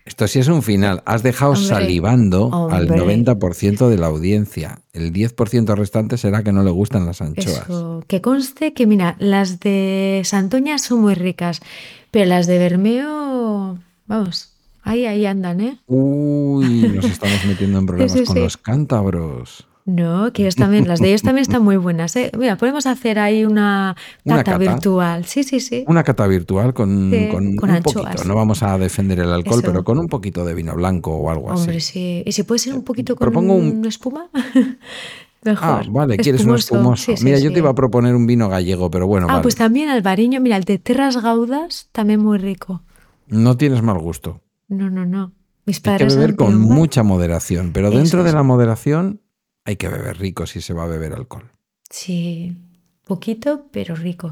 Esto sí es un final. Has dejado Hombre, salivando hombre. al noventa por ciento de la audiencia. El diez por ciento restante será que no le gustan las anchoas. Eso, que conste que, mira, las de Santoña son muy ricas, pero las de Bermeo, vamos, ahí, ahí andan, ¿eh? Uy, nos estamos metiendo en problemas sí, con sí. los cántabros. No, que ellos también, las de ellos también están muy buenas, ¿eh? Mira, podemos hacer ahí una Una cata cata. virtual. Sí, sí, sí. Una cata virtual con, Sí, con con un anchoas. poquito. No vamos a defender el alcohol, Eso. pero con un poquito de vino blanco o algo Hombre, así. sí. ¿Y si puede ser un poquito con Propongo un... espuma? Ah, Mejor. vale, quieres un espumoso. Sí, sí, Mira, yo sí. te iba a proponer un vino gallego, pero bueno, Ah, vale. pues también albariño. Mira, el de Terras Gaudas, también muy rico. No tienes mal gusto. No, no, no. Mis Hay que padres beber han con triunfado. mucha moderación, pero Eso dentro de es. la moderación hay que beber rico si se va a beber alcohol. Sí, poquito, pero rico.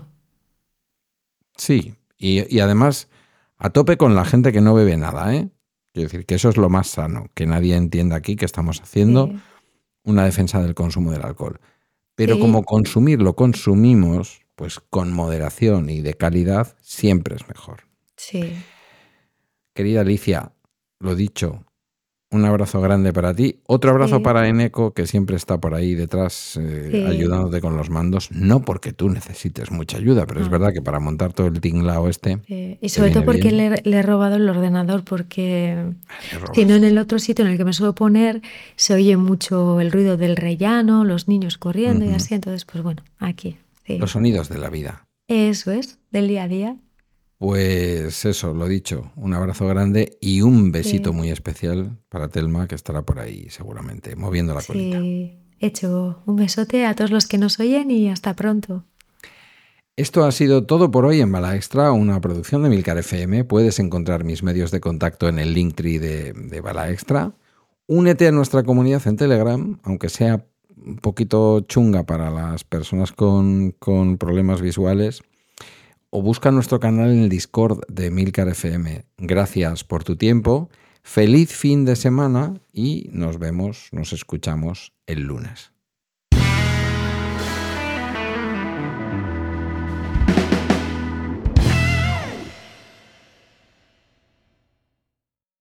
Sí, y, y además a tope con la gente que no bebe nada, ¿eh? Quiero decir que eso es lo más sano, que nadie entienda aquí que estamos haciendo Sí. una defensa del consumo del alcohol. Pero Sí. como consumir lo consumimos, pues con moderación y de calidad, siempre es mejor. Sí. Querida Alicia, lo dicho, un abrazo grande para ti. Otro abrazo Sí. para Eneco, que siempre está por ahí detrás eh, Sí. ayudándote con los mandos. No porque tú necesites mucha ayuda, pero es No. verdad que para montar todo el tinglao este... Eh, y sobre viene todo porque bien. le, le he robado el ordenador, porque Le robas. si no en el otro sitio en el que me suelo poner se oye mucho el ruido del rellano, los niños corriendo y Ujú. así. Entonces, pues bueno, aquí. Sí. Los sonidos de la vida. Eso es, del día a día. Pues eso, lo dicho, un abrazo grande y un besito Sí. muy especial para Telma, que estará por ahí seguramente, moviendo la colita. Sí. Hecho un besote a todos los que nos oyen y hasta pronto. Esto ha sido todo por hoy en Bala Extra, una producción de Milcar F M. Puedes encontrar mis medios de contacto en el Linktree de, de Bala Extra. Únete a nuestra comunidad en Telegram, aunque sea un poquito chunga para las personas con, con problemas visuales. O busca nuestro canal en el Discord de Milcar F M. Gracias por tu tiempo, feliz fin de semana y nos vemos, nos escuchamos el lunes.